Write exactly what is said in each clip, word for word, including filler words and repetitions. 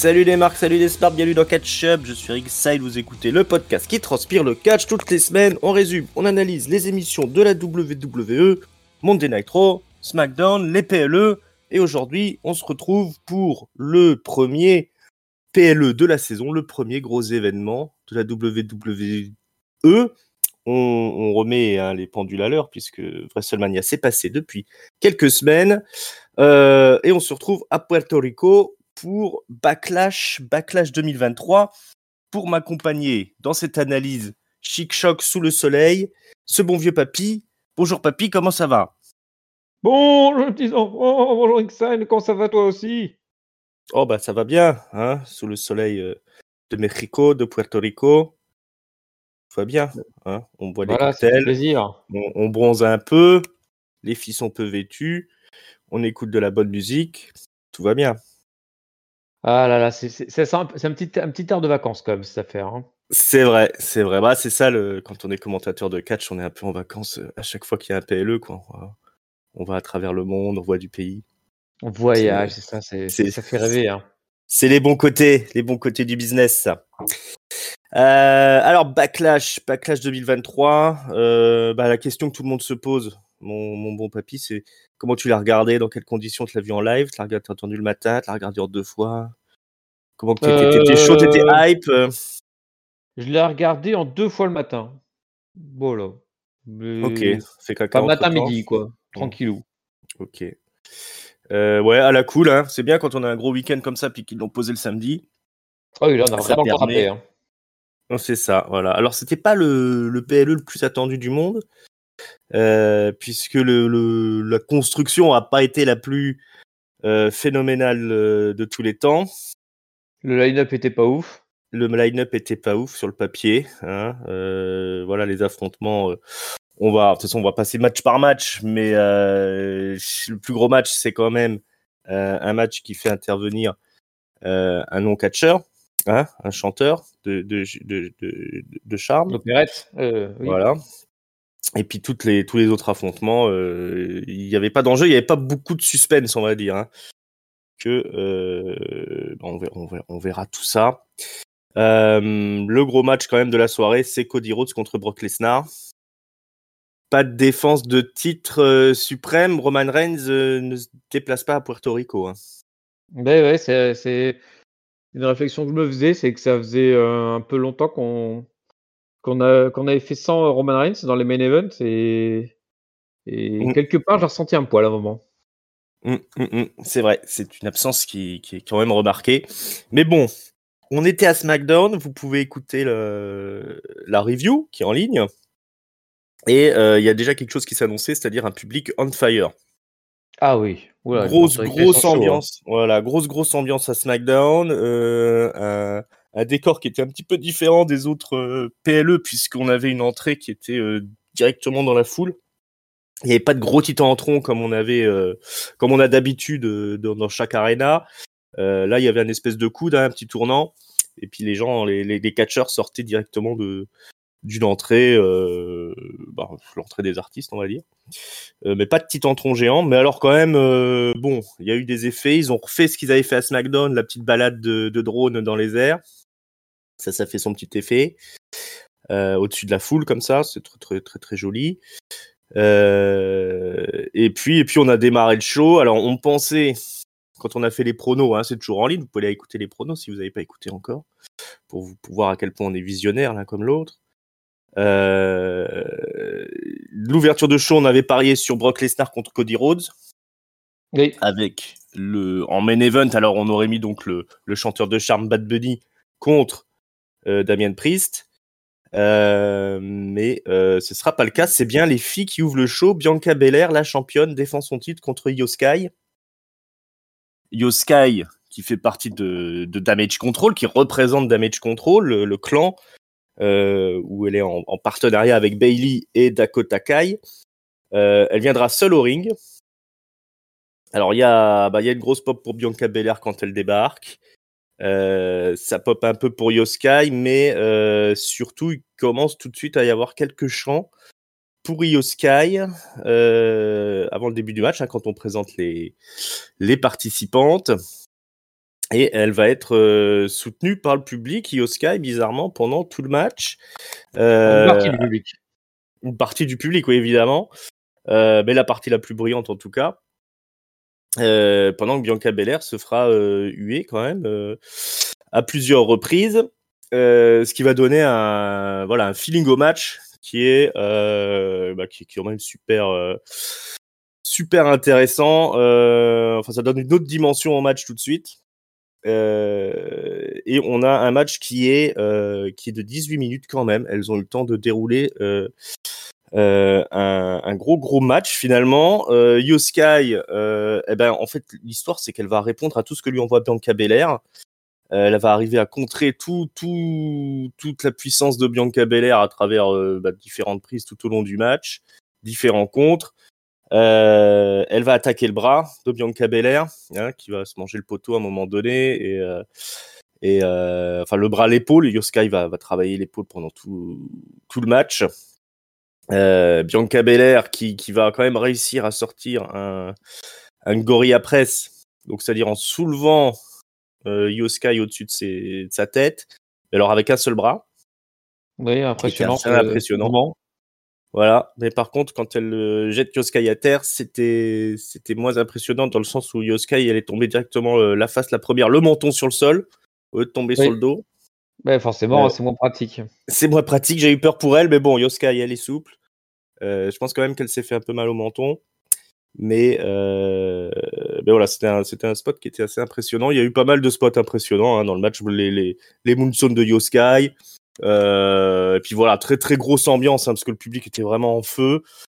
Salut les marques, salut les sparks, bienvenue dans Catch Up, je suis Rigside, vous écoutez le podcast qui transpire le catch toutes les semaines. On résume, on analyse les émissions de la W W E, Monday Night Raw, SmackDown, les P L E, et aujourd'hui on se retrouve pour le premier P L E de la saison, le premier gros événement de la W W E. On, on remet hein, les pendules à l'heure puisque WrestleMania s'est passé depuis quelques semaines, euh, et on se retrouve à Puerto Rico pour Backlash, Backlash deux mille vingt-trois. Pour m'accompagner dans cette analyse chic-choc sous le soleil, ce bon vieux papy. Bonjour papy, comment ça va? Bonjour petits enfants, bonjour Rigside, comment ça va toi aussi? Oh bah ça va bien, hein, sous le soleil euh, de Mexico, de Puerto Rico. Tout va bien, hein, on boit des Voilà, ça fait cocktails, plaisir. on, on bronze un peu, les filles sont peu vêtues, on écoute de la bonne musique, tout va bien. Ah là là, c'est, c'est, c'est, un, c'est un, petit, un petit air de vacances quand même cette affaire. Hein. C'est vrai, c'est vrai. Bah, c'est ça, le... quand on est commentateur de catch, on est un peu en vacances euh, à chaque fois qu'il y a un P L E, quoi. On va, on va à travers le monde, on voit du pays. On voyage, C'est, c'est ça, c'est, c'est, c'est, ça fait rêver. Hein. c'est les bons côtés, les bons côtés du business, ça. Euh, alors, Backlash, Backlash deux mille vingt-trois, euh, bah, la question que tout le monde se pose, mon, mon bon papy, c'est comment tu l'as regardé, dans quelles conditions tu l'as vu en live, tu l'as regardé, t'as entendu le matin, tu l'as regardé en deux fois, comment que t'étais, t'étais chaud, t'étais Euh, hype euh... je l'ai regardé en deux fois le matin. Voilà. Ok, Mais fait caca pas entre matin, temps. midi, quoi. Hmm. Tranquillou. Ok. Euh, ouais, à la cool, hein. C'est bien quand on a un gros week-end comme ça, puis qu'ils l'ont posé le samedi. Ah oui, là, on a Ça vraiment le temps permet. râpé. Hein. Non, c'est ça, voilà. Alors, c'était pas le, le P L E le plus attendu du monde, euh, puisque le, le, la construction a pas été la plus euh, phénoménale euh, de tous les temps. Le line-up était pas ouf. Le line-up était pas ouf sur le papier, hein. Euh, voilà, les affrontements. Euh, on va, de toute façon, on va passer match par match, mais euh, le plus gros match, c'est quand même euh, un match qui fait intervenir euh, un non-catcheur, hein, un chanteur de, de, de, de, de charme. L'opérette, euh, oui. Voilà. Et puis toutes les, tous les autres affrontements, euh, il n'y avait pas d'enjeu, il n'y avait pas beaucoup de suspense, on va dire. Hein, que euh, on, verra, on, verra, on verra tout ça. Euh, le gros match quand même de la soirée, c'est Cody Rhodes contre Brock Lesnar. Pas de défense de titre euh, suprême. Roman Reigns euh, ne se déplace pas à Puerto Rico. Hein. Ben ouais, c'est, c'est une réflexion que je me faisais, c'est que ça faisait euh, un peu longtemps qu'on qu'on a qu'on avait fait sans Roman Reigns dans les main events et et Mm, quelque part j'ai ressenti un poil à un moment. mm, mm, mm. C'est vrai, c'est une absence qui, qui est quand même remarquée. Mais bon, on était à SmackDown, vous pouvez écouter le, la review qui est en ligne. Et il euh, y a déjà quelque chose qui s'est annoncé, c'est-à-dire un public on fire. Ah oui, oula, les Grosse, portoricains ils sont grosse chauds. Hein. ambiance. Voilà, grosse, grosse ambiance à SmackDown. Euh, un, un décor qui était un petit peu différent des autres euh, P L E, puisqu'on avait une entrée qui était euh, directement dans la foule. Il n'y avait pas de gros titans en tronc comme on avait, euh, comme on a d'habitude euh, dans, dans chaque arena. Euh, là, il y avait un espèce de coude, hein, un petit tournant, et puis les gens, les, les, les catcheurs sortaient directement de d'une entrée, euh, bah, l'entrée des artistes, on va dire. Euh, mais pas de titan tronc géant. Mais alors quand même, euh, bon, il y a eu des effets. Ils ont refait ce qu'ils avaient fait à SmackDown, la petite balade de, de drone dans les airs. Ça, ça fait son petit effet. Euh, au-dessus de la foule comme ça, c'est très très très très joli. Euh, et puis et puis on a démarré le show. Alors on pensait quand on a fait les pronos, hein, c'est toujours en ligne. Vous pouvez aller écouter les pronos si vous n'avez pas écouté encore, pour vous pour voir à quel point on est visionnaire l'un comme l'autre. Euh, l'ouverture de show, on avait parié sur Brock Lesnar contre Cody Rhodes. Oui. Avec le en main event, alors on aurait mis donc le, le chanteur de charme Bad Bunny contre euh, Damien Priest. Euh, mais euh, ce sera pas le cas. C'est bien les filles qui ouvrent le show. Bianca Belair, la championne, défend son titre contre Io Sky. Io Sky, qui fait partie de, de Damage Control, qui représente Damage Control, le, le clan, euh, où elle est en, en partenariat avec Bayley et Dakota Kai. Euh, elle viendra seule au ring. Alors, il y a, bah, il y a une grosse pop pour Bianca Belair quand elle débarque. Euh, ça pop un peu pour Io Sky, mais euh, surtout, il commence tout de suite à y avoir quelques chants pour Io Sky euh, avant le début du match, hein, quand on présente les, les participantes. Et elle va être euh, soutenue par le public, Io Sky, bizarrement, pendant tout le match. Euh, Une partie du public. Une partie du public, oui, évidemment. Euh, mais la partie la plus bruyante, en tout cas. Euh, pendant que Bianca Belair se fera euh, huer, quand même, euh, à plusieurs reprises. Euh, ce qui va donner un, voilà, un feeling au match qui est, euh, bah, qui, qui est quand même super... Euh, super intéressant. Euh, enfin, ça donne une autre dimension au match tout de suite. Euh, et on a un match qui est euh, qui est de dix-huit minutes quand même. Elles ont eu le temps de dérouler euh, euh, un, un gros gros match finalement. Euh, Io Sky, euh, eh ben en fait l'histoire c'est qu'elle va répondre à tout ce que lui envoie Bianca Belair. Euh, elle va arriver à contrer tout tout toute la puissance de Bianca Belair à travers euh, bah, différentes prises tout au long du match, différents contres. Euh, elle va attaquer le bras de Bianca Belair, hein, qui va se manger le poteau à un moment donné, et, euh, et euh, enfin le bras, l'épaule. Io Sky va, va travailler l'épaule pendant tout, tout le match. Euh, Bianca Belair qui, qui va quand même réussir à sortir un, un gorilla press, donc c'est-à-dire en soulevant euh, Io Sky au-dessus de, ses, de sa tête, alors avec un seul bras. Oui, impressionnant. C'était impressionnant. Mouvement. Voilà, mais par contre, quand elle euh, jette Io Sky à terre, c'était c'était moins impressionnant dans le sens où Io Sky, elle est tombée directement euh, la face, la première, le menton sur le sol, au lieu de tomber oui. sur le dos. Ouais, forcément, euh, c'est moins pratique. C'est moins pratique, j'ai eu peur pour elle, mais bon, Io Sky, elle est souple. Euh, je pense quand même qu'elle s'est fait un peu mal au menton. Mais, euh, mais voilà, c'était un, c'était un spot qui était assez impressionnant. Il y a eu pas mal de spots impressionnants hein, dans le match, les, les, les moonsaults de Io Sky. Euh, et puis voilà, très très grosse ambiance hein, parce que le public était vraiment en feu.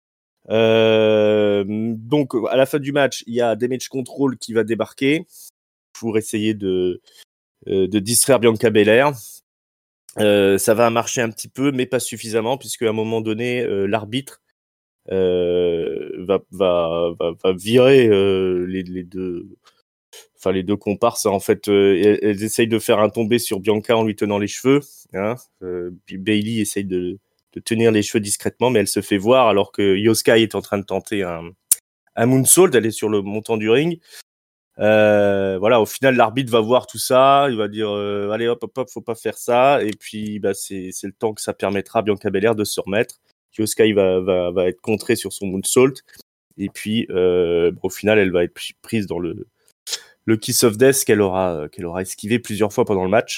Euh, donc à la fin du match, il y a Damage Control qui va débarquer pour essayer de euh, de distraire Bianca Belair. Euh, ça va marcher un petit peu, mais pas suffisamment puisque à un moment donné, euh, l'arbitre euh, va, va va va virer euh, les, les deux. Enfin, les deux comparses, en fait, euh, elles, elles essayent de faire un tombé sur Bianca en lui tenant les cheveux. Hein. Euh, puis Bayley essaye de, de tenir les cheveux discrètement, mais elle se fait voir alors que Io Sky est en train de tenter un, un moonsault. Elle est sur le montant du ring. Euh, voilà, au final, l'arbitre va voir tout ça. Il va dire euh, allez hop hop hop, faut pas faire ça. Et puis, bah, c'est c'est le temps que ça permettra à Bianca Belair de se remettre. Io Sky va va va être contrée sur son moonsault. Et puis, euh, au final, elle va être prise dans le le Kiss of Death qu'elle aura, qu'elle aura esquivé plusieurs fois pendant le match.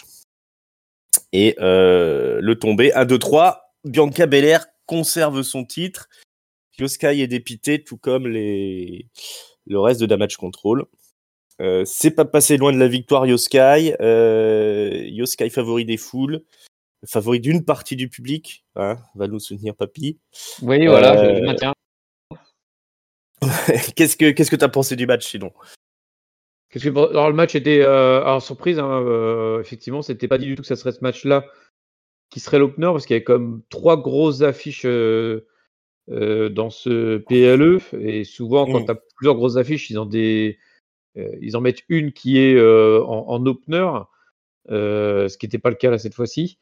Et euh, le tombé, un, deux, trois, Bianca Belair conserve son titre. Io Sky est dépité, tout comme les... le reste de Damage Control. Euh, c'est pas passé loin de la victoire, Io Sky. Euh, Io Sky favori des foules, favori d'une partie du public. Hein, va nous soutenir, papy. Oui, voilà, euh... je, je maintiens. qu'est-ce que qu'est-ce que t'as pensé du match, sinon? Qu'est-ce que, alors le match était euh, alors surprise, hein, euh, effectivement, c'était pas dit du tout que ça serait ce match-là qui serait l'opener parce qu'il y avait comme trois grosses affiches euh, euh, dans ce P L E et souvent quand mmh. tu as plusieurs grosses affiches, ils en des euh, ils en mettent une qui est euh, en, en opener, euh, ce qui n'était pas le cas là cette fois-ci.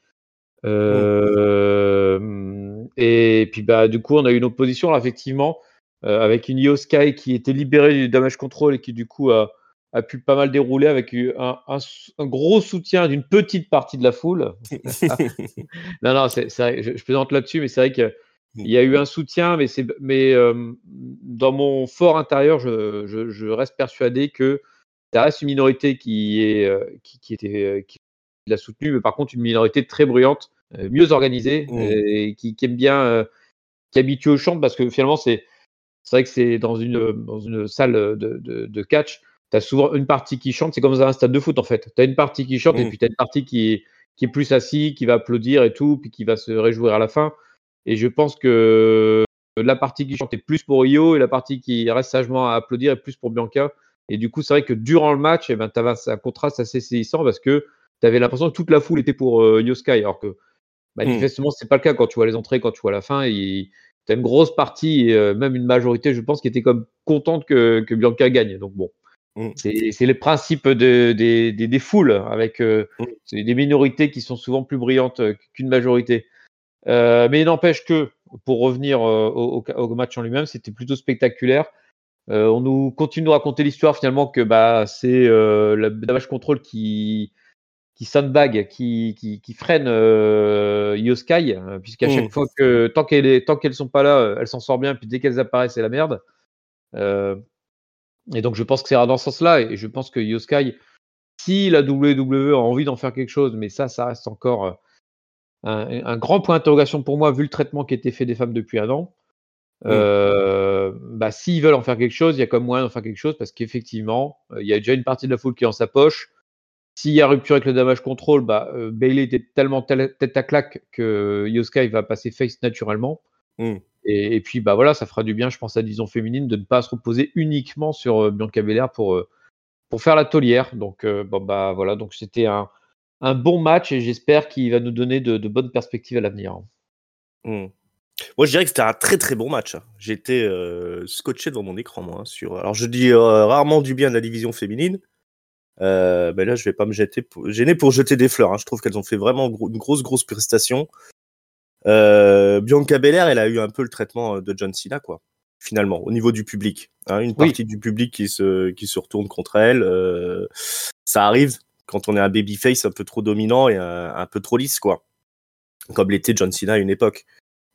Euh, mmh. Et puis bah du coup on a eu une opposition là, effectivement euh, avec une Io Sky qui était libérée du damage control et qui du coup a a pu pas mal dérouler avec un, un, un gros soutien d'une petite partie de la foule. non, non, c'est, c'est vrai, je, je plaisante là-dessus, mais c'est vrai qu'il y a eu un soutien, mais, c'est, mais euh, dans mon fort intérieur, je, je, je reste persuadé que ça reste une minorité qui, est, qui, qui, était, qui l'a soutenu, mais par contre une minorité très bruyante, mieux organisée, mmh. et qui, qui aime bien, euh, qui est habituée au chant, parce que finalement, c'est, c'est vrai que c'est dans une, dans une salle de, de, de catch, tu as souvent une partie qui chante, c'est comme dans un stade de foot en fait. Tu as une partie qui chante mmh. et puis tu as une partie qui est, qui est plus assis, qui va applaudir et tout, puis qui va se réjouir à la fin. Et je pense que la partie qui chante est plus pour Io et la partie qui reste sagement à applaudir est plus pour Bianca. Et du coup, c'est vrai que durant le match, eh ben, tu avais un contraste assez saisissant parce que tu avais l'impression que toute la foule était pour euh, Io Sky, alors que manifestement, mmh. c'est pas le cas quand tu vois les entrées, quand tu vois la fin. Et tu as une grosse partie, et euh, même une majorité, je pense, qui était comme contente que, que Bianca gagne. Donc bon. Mmh. C'est, c'est le principe de, de, de, des foules, avec euh, mmh. c'est des minorités qui sont souvent plus brillantes qu'une majorité. Euh, mais il n'empêche que, pour revenir euh, au, au match en lui-même, c'était plutôt spectaculaire. Euh, on nous continue de nous raconter l'histoire finalement que bah, c'est euh, le damage control qui, qui sandbag, qui, qui, qui freine euh, Io Sky, euh, puisqu'à Mm. chaque fois que tant qu'elles est, tant qu'elles sont pas là, euh, elle s'en sort bien, puis dès qu'elles apparaissent, c'est la merde. Euh, et donc je pense que c'est dans ce sens-là, et je pense que Io Sky, si la W W E a envie d'en faire quelque chose, mais ça, ça reste encore euh, un, un grand point d'interrogation pour moi, vu le traitement qui a été fait des femmes depuis un an. Mm. Euh, bah, s'ils veulent en faire quelque chose, il y a comme moyen d'en faire quelque chose parce qu'effectivement, euh, il y a déjà une partie de la foule qui est en sa poche. S'il y a rupture avec le damage control, bah, euh, Bailey était tellement tel- tête à claque que Io Sky va passer face naturellement. Mm. Et, et puis bah voilà, ça fera du bien, je pense, à la division féminine de ne pas se reposer uniquement sur euh, Bianca Belair pour, euh, pour faire la taulière. Donc euh, bon, bah voilà, donc c'était un, un bon match et j'espère qu'il va nous donner de, de bonnes perspectives à l'avenir. Mm. Moi, je dirais que c'était un très très bon match. J'étais euh, scotché devant mon écran, moi. Hein, sur... Alors, je dis euh, rarement du bien de la division féminine. Euh, mais là, je vais pas me jeter pour... gêner pour jeter des fleurs. Hein. Je trouve qu'elles ont fait vraiment gros... une grosse grosse prestation. Euh, Bianca Belair, elle a eu un peu le traitement de John Cena, quoi. Finalement, au niveau du public, hein, une Oui. partie du public qui se qui se retourne contre elle. Euh, ça arrive quand on est un babyface un peu trop dominant et un, un peu trop lisse, quoi. Comme l'était John Cena à une époque.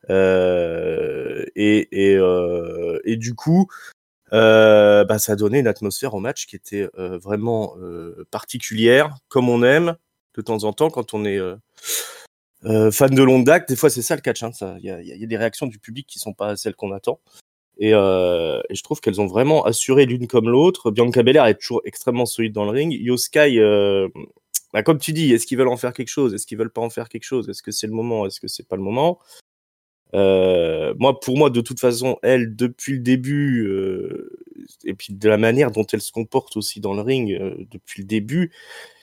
Euh, et et, euh, et du coup, euh, bah, ça a donné une atmosphère au match qui était euh, vraiment euh, particulière, comme on aime de temps en temps quand on est euh, euh, fan de longue date. Des fois, c'est ça le catch. Hein, ça, il y a, y a des réactions du public qui sont pas celles qu'on attend. Et, euh, et je trouve qu'elles ont vraiment assuré l'une comme l'autre. Bianca Belair est toujours extrêmement solide dans le ring. Io Sky, euh, bah, comme tu dis, est-ce qu'ils veulent en faire quelque chose? Est-ce qu'ils veulent pas en faire quelque chose? Est-ce que c'est le moment? Est-ce que c'est pas le moment? Euh, moi, pour moi, de toute façon, elle, depuis le début, euh, et puis de la manière dont elle se comporte aussi dans le ring euh, depuis le début,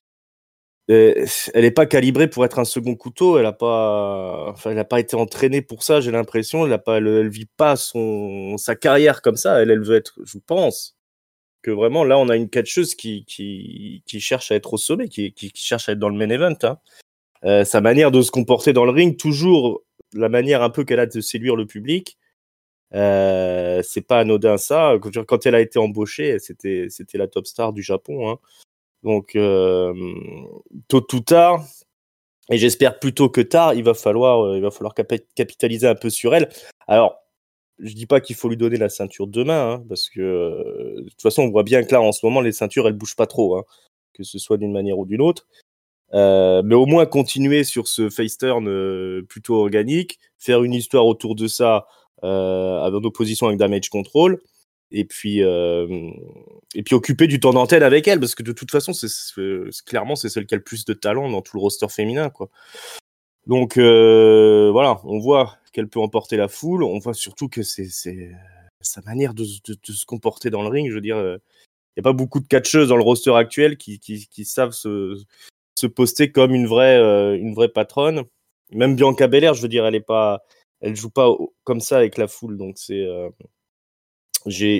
euh, elle est pas calibrée pour être un second couteau. Elle a pas, enfin, elle a pas été entraînée pour ça. J'ai l'impression, elle a pas, elle, elle vit pas son sa carrière comme ça. Elle, elle veut être, je pense, que vraiment là, on a une catcheuse qui qui qui cherche à être au sommet, qui qui, qui cherche à être dans le main event. Hein. Euh, sa manière de se comporter dans le ring, toujours la manière un peu qu'elle a de séduire le public. Euh, c'est pas anodin ça. Quand elle a été embauchée, c'était c'était la top star du Japon. Hein. Donc euh, tôt ou tard, et j'espère plutôt que tard, il va falloir euh, il va falloir cap- capitaliser un peu sur elle. Alors je dis pas qu'il faut lui donner la ceinture demain, hein, parce que euh, de toute façon on voit bien que là en ce moment les ceintures elles bougent pas trop, hein, que ce soit d'une manière ou d'une autre. Euh, mais au moins continuer sur ce face turn euh, plutôt organique, faire une histoire autour de ça euh, en opposition avec Damage Control, et puis euh, et puis occuper du temps d'antenne avec elle, parce que de toute façon, c'est, c'est clairement c'est celle qui a le plus de talent dans tout le roster féminin, quoi. Donc euh, voilà, on voit qu'elle peut emporter la foule, on voit surtout que c'est, c'est sa manière de, de, de se comporter dans le ring. Je veux dire, il euh, y a pas beaucoup de catcheuses dans le roster actuel qui qui, qui savent se se poster comme une vraie euh, une vraie patronne. Même Bianca Belair, je veux dire, elle est pas, elle joue pas comme ça avec la foule. Donc c'est, euh, j'ai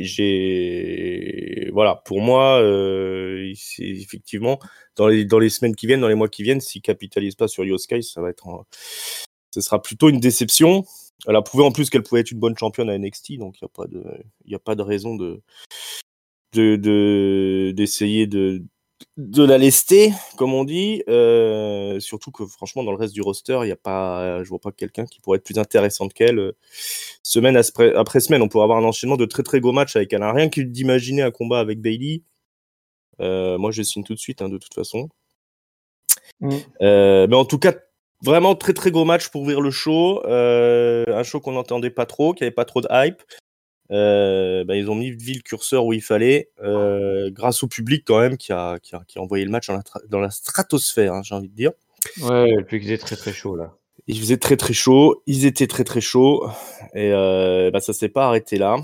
j'ai voilà, pour moi, euh, c'est effectivement dans les dans les semaines qui viennent, dans les mois qui viennent, s'ils capitalisent pas sur Io Sky, ça va être, un, ce sera plutôt une déception. Elle a prouvé en plus qu'elle pouvait être une bonne championne à N X T, donc il y a pas de il y a pas de raison de de de d'essayer de de la lester, comme on dit, euh, surtout que franchement dans le reste du roster, il y a pas, je vois pas quelqu'un qui pourrait être plus intéressante qu'elle. Euh, semaine après, après semaine, on pourrait avoir un enchaînement de très très gros matchs avec elle. Rien que d'imaginer un combat avec Bayley, euh, moi je signe tout de suite, hein, de toute façon. Mm. Euh, mais en tout cas, vraiment très très gros match pour ouvrir le show, euh, un show qu'on n'entendait pas trop, qui avait pas trop de hype. Euh, bah, ils ont mis le curseur où il fallait, euh, grâce au public quand même qui a, qui a, qui a envoyé le match dans la, tra- dans la stratosphère, hein, j'ai envie de dire. Ouais, et puis il faisait très très chaud là. Il faisait très très chaud, ils étaient très très chauds, et euh, bah, ça s'est pas arrêté là,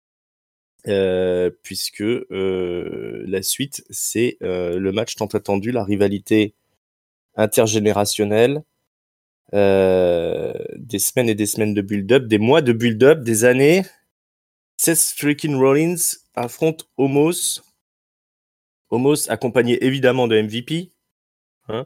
euh, puisque euh, la suite c'est euh, le match tant attendu, la rivalité intergénérationnelle, euh, des semaines et des semaines de build-up, des mois de build-up, des années. Seth freaking Rollins affronte Omos. Omos accompagné évidemment de M V P. Hein.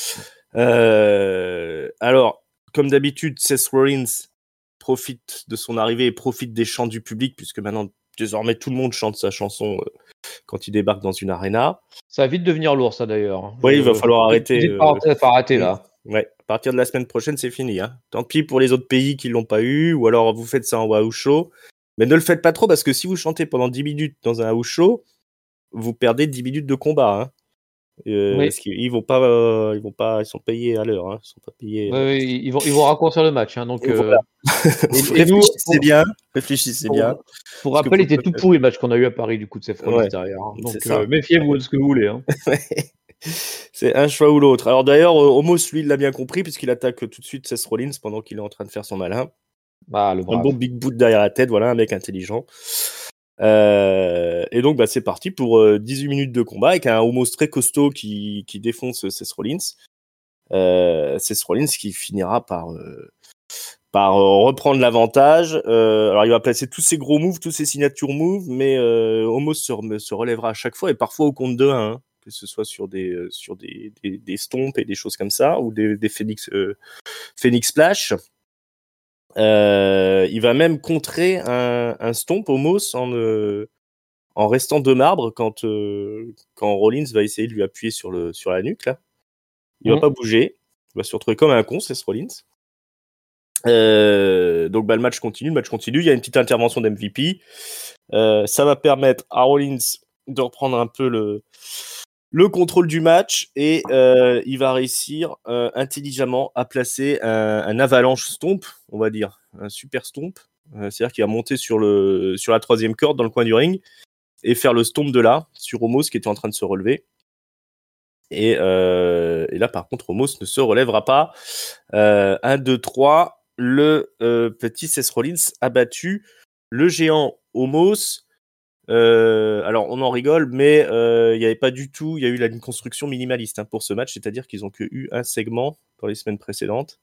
Euh, alors, comme d'habitude, Seth Rollins profite de son arrivée et profite des chants du public, puisque maintenant désormais tout le monde chante sa chanson euh, quand il débarque dans une arena. Ça va vite devenir lourd, ça d'ailleurs. Oui, Je, il va falloir je, arrêter. je, pas, Euh... pas arrêter là. Ouais, à partir de la semaine prochaine, c'est fini. Hein. Tant pis pour les autres pays qui l'ont pas eu, ou alors vous faites ça en house show. Mais ne le faites pas trop, parce que si vous chantez pendant dix minutes dans un house show, vous perdez dix minutes de combat. Hein. Euh, Oui. Parce qu'ils vont pas, euh, ils vont pas, ils sont payés à l'heure. Hein. Ils sont pas payés. Oui, Euh... oui, ils vont, ils vont raccourcir le match. Hein, donc, Voilà. euh, et, et nous, réfléchissez pour, bien, réfléchissez pour, bien. pour rappel, il était tout pourri le match qu'on a eu à Paris du coup de Seth Rollins Ouais, derrière. Hein. c'est Donc ça. euh, méfiez-vous de ce que vous voulez. Hein. C'est un choix ou l'autre. Alors d'ailleurs, euh, Omos, lui, il l'a bien compris, puisqu'il attaque tout de suite Seth Rollins pendant qu'il est en train de faire son malin. Bah, le Un brave. bon big boot derrière la tête, voilà, un mec intelligent. Euh, et donc, bah, c'est parti pour euh, dix-huit minutes de combat avec un Omos très costaud qui, qui défonce Seth Rollins. Euh, Seth Rollins qui finira par, euh, par euh, reprendre l'avantage. Euh, alors, il va placer tous ses gros moves, tous ses signature moves, mais euh, Omos se, se relèvera à chaque fois et parfois au compte de un. Hein, que ce soit sur des, euh, sur des, des, des stomps et des choses comme ça, ou des, des Phoenix, euh, Phoenix Splash. Euh, il va même contrer un, un stomp Omos en, euh, en restant de marbre quand, euh, quand Rollins va essayer de lui appuyer sur, le, sur la nuque. Là. Il mmh. va pas bouger. Il va se retrouver comme un con, c'est ce Rollins. Euh, donc bah, le match continue, le match continue. Il y a une petite intervention d'M V P. Euh, ça va permettre à Rollins de reprendre un peu le, le contrôle du match et euh, il va réussir euh, intelligemment à placer un, un avalanche stomp, on va dire, un super stomp. Euh, c'est-à-dire qu'il va monter sur, le, sur la troisième corde dans le coin du ring et faire le stomp de là sur Omos qui était en train de se relever. Et, euh, et là, par contre, Omos ne se relèvera pas. Euh, un, deux, trois. Le euh, petit Seth Rollins a battu le géant Omos. Euh, alors, on en rigole, mais il euh, n'y avait pas du tout... Il y a eu la, une construction minimaliste hein, pour ce match, c'est-à-dire qu'ils n'ont que eu un segment dans les semaines précédentes.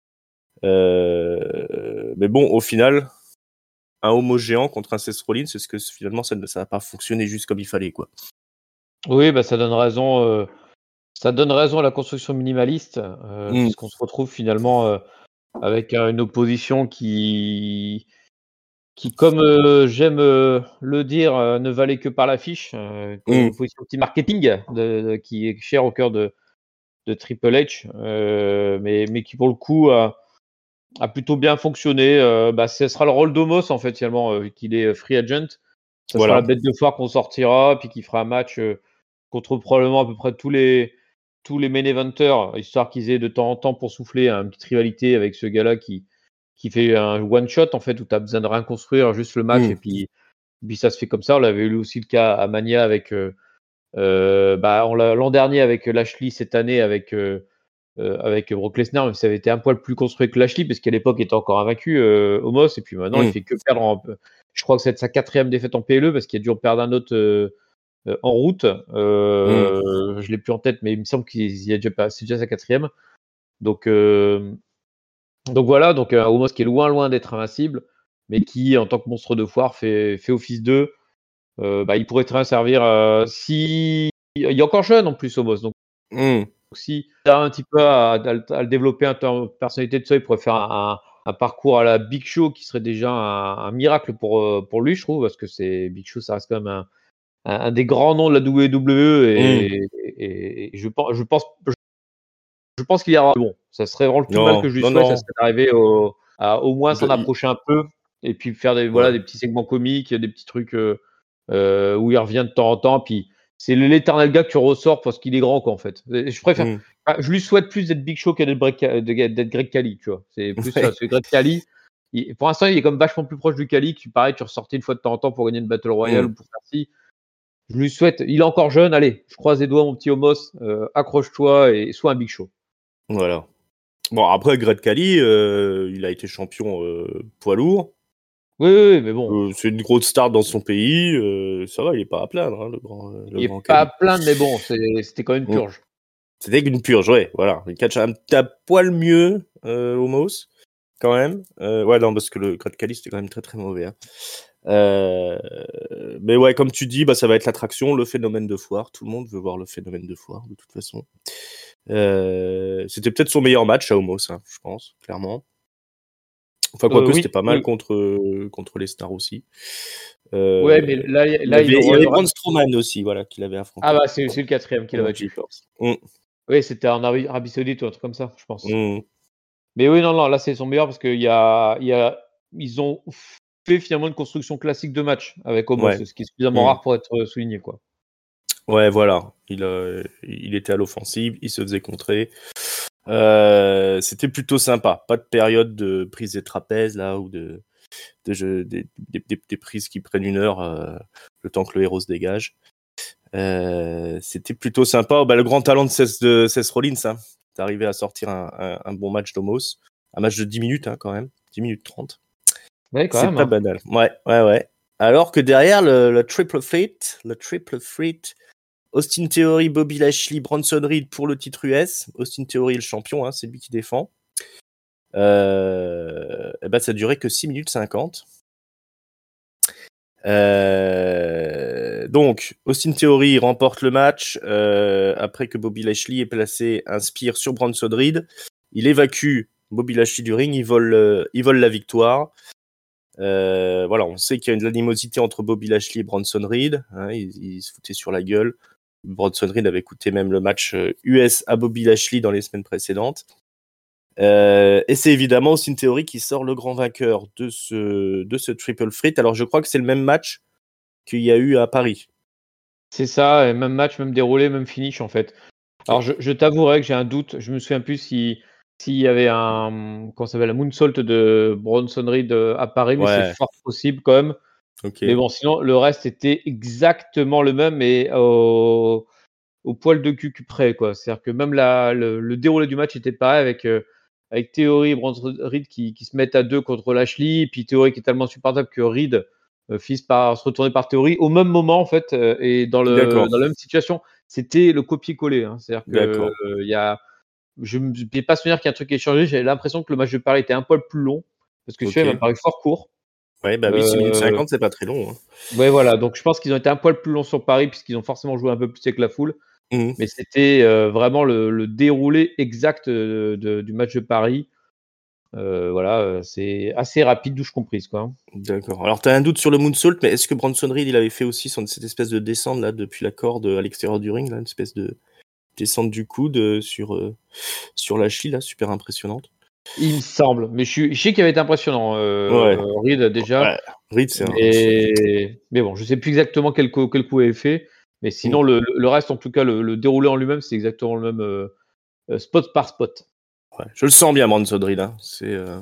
Euh, mais bon, au final, un Omos géant contre un Seth Rollins, c'est ce que finalement, ça n'a ça pas fonctionné juste comme il fallait, quoi. Oui, bah, ça donne raison... Euh... Ça donne raison à la construction minimaliste, euh, mmh. puisqu'on se retrouve finalement euh, avec euh, une opposition qui, qui comme euh, j'aime euh, le dire, euh, ne valait que par l'affiche. Euh, mmh. Une opposition petit marketing de, de, qui est cher au cœur de, de Triple H, euh, mais, mais qui pour le coup a, a plutôt bien fonctionné. Euh, bah, ce sera le rôle d'Omos en fait, finalement, euh, qu'il est free agent. Ça voilà. Sera la bête de foire qu'on sortira, puis qu'il fera un match euh, contre probablement à peu près tous les tous les main eventers, histoire qu'ils aient de temps en temps pour souffler hein, une petite rivalité avec ce gars-là qui, qui fait un one-shot, en fait, où tu as besoin de rien construire, juste le match, mmh. et puis, puis ça se fait comme ça. On l'avait eu aussi le cas à Mania avec, euh, euh, bah, on l'a, l'an dernier avec Lashley, cette année avec, euh, euh, avec Brock Lesnar, mais ça avait été un poil plus construit que Lashley, parce qu'à l'époque, il était encore invaincu, euh, Omos, et puis maintenant, mmh. il fait que perdre. En, je crois que c'est sa quatrième défaite en P L E, parce qu'il a dû en perdre un autre... Euh, Euh, en route, euh, mmh. je l'ai plus en tête, mais il me semble qu'il y a déjà pas, c'est déjà sa quatrième. Donc, euh, donc voilà, donc un Omos qui est loin, loin d'être invincible, mais qui, en tant que monstre de foire, fait, fait office d'eux. Euh, bah, il pourrait très bien servir. Euh, si il est encore jeune en plus, Omos, donc mmh. si tu as un petit peu à, à, à le développer en termes de personnalité de ça, il pourrait faire un, un, un parcours à la Big Show qui serait déjà un, un miracle pour pour lui, je trouve, parce que c'est Big Show, ça reste quand même un Un, un des grands noms de la W W E et, mmh. et, et, et je pense, je pense, je pense qu'il y aura bon. Ça serait vraiment le tout non, mal que je lui non, souhaite, non. ça serait d'arriver au, à au moins s'en approcher un peu et puis faire des ouais. voilà des petits segments comiques, des petits trucs euh, euh, où il revient de temps en temps. Puis c'est l'éternel gars que tu ressors parce qu'il est grand quoi en fait. Je préfère, mmh. enfin, je lui souhaite plus d'être Big Show que d'être, d'être Greg Khali, tu vois. C'est plus ouais. ça. C'est Greg Khali. Il, pour l'instant, il est comme vachement plus proche du Khali. Tu pareil, tu ressortais une fois de temps en temps pour gagner une Battle Royale mmh. ou pour faire ci. Je lui souhaite, il est encore jeune, allez, je croise les doigts, mon petit Omos, euh, accroche-toi et sois un Big Show. Voilà. Bon, après, Great Khali, euh, il a été champion euh, poids lourd. Oui, oui, oui mais bon. Euh, c'est une grosse star dans son pays, euh, ça va, il est pas à plaindre, hein, le grand le Il grand est pas à plaindre, mais bon, c'est, c'était quand même une purge. C'était une purge, ouais, voilà. Il catch un, un poil mieux, euh, Omos, quand même. Euh, ouais, non, parce que le Great Khali, c'était quand même très très mauvais, hein. Euh, mais ouais, comme tu dis, bah, ça va être l'attraction, le phénomène de foire. Tout le monde veut voir le phénomène de foire, de toute façon. Euh, c'était peut-être son meilleur match à Omos, hein, je pense, clairement. Enfin, quoique, Euh, oui, c'était pas mal oui. contre, euh, contre les stars aussi. Euh, Ouais, mais là, il, là avait, il il y aura, il avait aura- Braun Strowman aussi, voilà, qu'il avait Ah affronté. bah c'est c'est le quatrième qui l'a Pendant que battu. j'y pense. Mm, Oui, c'était en Arabie Arabie Saoudite ou un truc comme ça, je pense. mm. Mais oui, non, non, là c'est son meilleur parce qu'il y a, il y a, ils ont fait finalement une construction classique de match avec Omos, Ouais. ce qui est suffisamment Mm. rare pour être euh, souligné, quoi. Ouais, voilà. Il, euh, il était à l'offensive, il se faisait contrer. Euh, c'était plutôt sympa. Pas de période de prise des trapèzes, là, ou de, de jeu, des, des, des, des prises qui prennent une heure, euh, le temps que le héros se dégage. Euh, c'était plutôt sympa. Oh, bah, le grand talent de Seth, de Seth Rollins, hein. T'es arrivé à sortir un, un, un bon match d'Omos. Un match de dix minutes, hein, quand même. dix minutes trente. Ouais, quand C'est même, pas hein. banal. Ouais, ouais, ouais. Alors que derrière, le, le triple threat, le triple threat, Austin Theory, Bobby Lashley, Bronson Reed pour le titre U S. Austin Theory est le champion, hein, c'est lui qui défend. Euh, et ben, ça a duré que six minutes cinquante. Euh, donc, Austin Theory remporte le match euh, après que Bobby Lashley ait placé un spear sur Bronson Reed. Il évacue Bobby Lashley du ring, il vole, euh, il vole la victoire. Euh, voilà, on sait qu'il y a une animosité entre Bobby Lashley et Bronson Reed. Hein, ils, ils se foutaient sur la gueule. Bronson Reed avait coûté même le match U S à Bobby Lashley dans les semaines précédentes. Euh, et c'est évidemment Austin Theory qui sort le grand vainqueur de ce, de ce triple threat. Alors je crois que c'est le même match qu'il y a eu à Paris. C'est ça, et même match, même déroulé, même finish en fait. Alors Okay. je, je t'avouerai que j'ai un doute, je me souviens plus si s'il y avait un, comment ça s'appelle, la moonsault de Bronson Reed euh, à Paris, mais c'est Ouais, fort possible quand même. Mais ok. bon, sinon le reste était exactement le même et au, au poil de cul près, quoi. C'est-à-dire que même la, le, le déroulé du match était pareil avec euh, avec Theory et Bronson Reed qui, qui se mettent à deux contre Lashley, et puis Theory qui est tellement insupportable que Reed euh, finisse par se retourner par Theory au même moment en fait euh, et dans le D'accord, dans la même situation. C'était le copier-coller, hein. C'est-à-dire que d'accord. euh, il y a, je ne vais pas souvenir qu'il y a un truc qui a changé. J'avais l'impression que le match de Paris était un poil plus long parce que celui-là il m'a Ok. paru fort court. Ouais, bah oui, six minutes Euh, cinquante, c'est pas très long. Hein. ouais, voilà. Donc je pense qu'ils ont été un poil plus longs sur Paris puisqu'ils ont forcément joué un peu plus avec la foule. Mhm. Mais c'était euh, vraiment le, le déroulé exact de, de, du match de Paris. Euh, voilà, euh, c'est assez rapide, douche comprise, quoi. D'accord. Alors, tu as un doute sur le moonsault, mais est-ce que Bronson Reed, il avait fait aussi son, cette espèce de descente là depuis la corde à l'extérieur du ring, là, une espèce de descente du coude euh, sur euh, sur Lashley, là, super impressionnante. Il me semble, mais je, suis, je sais qu'il avait été impressionnant, Ouais, euh, Reed déjà, ouais. Reed, c'est un, c'est un- mais, mais bon, je sais plus exactement quel coup, quel coup il avait fait, mais Mm. sinon le, le reste, en tout cas, le, le déroulé en lui-même, c'est exactement le même euh, euh, spot par spot. Ouais. Je le sens bien, Bronson Reed. Hein. C'est, euh...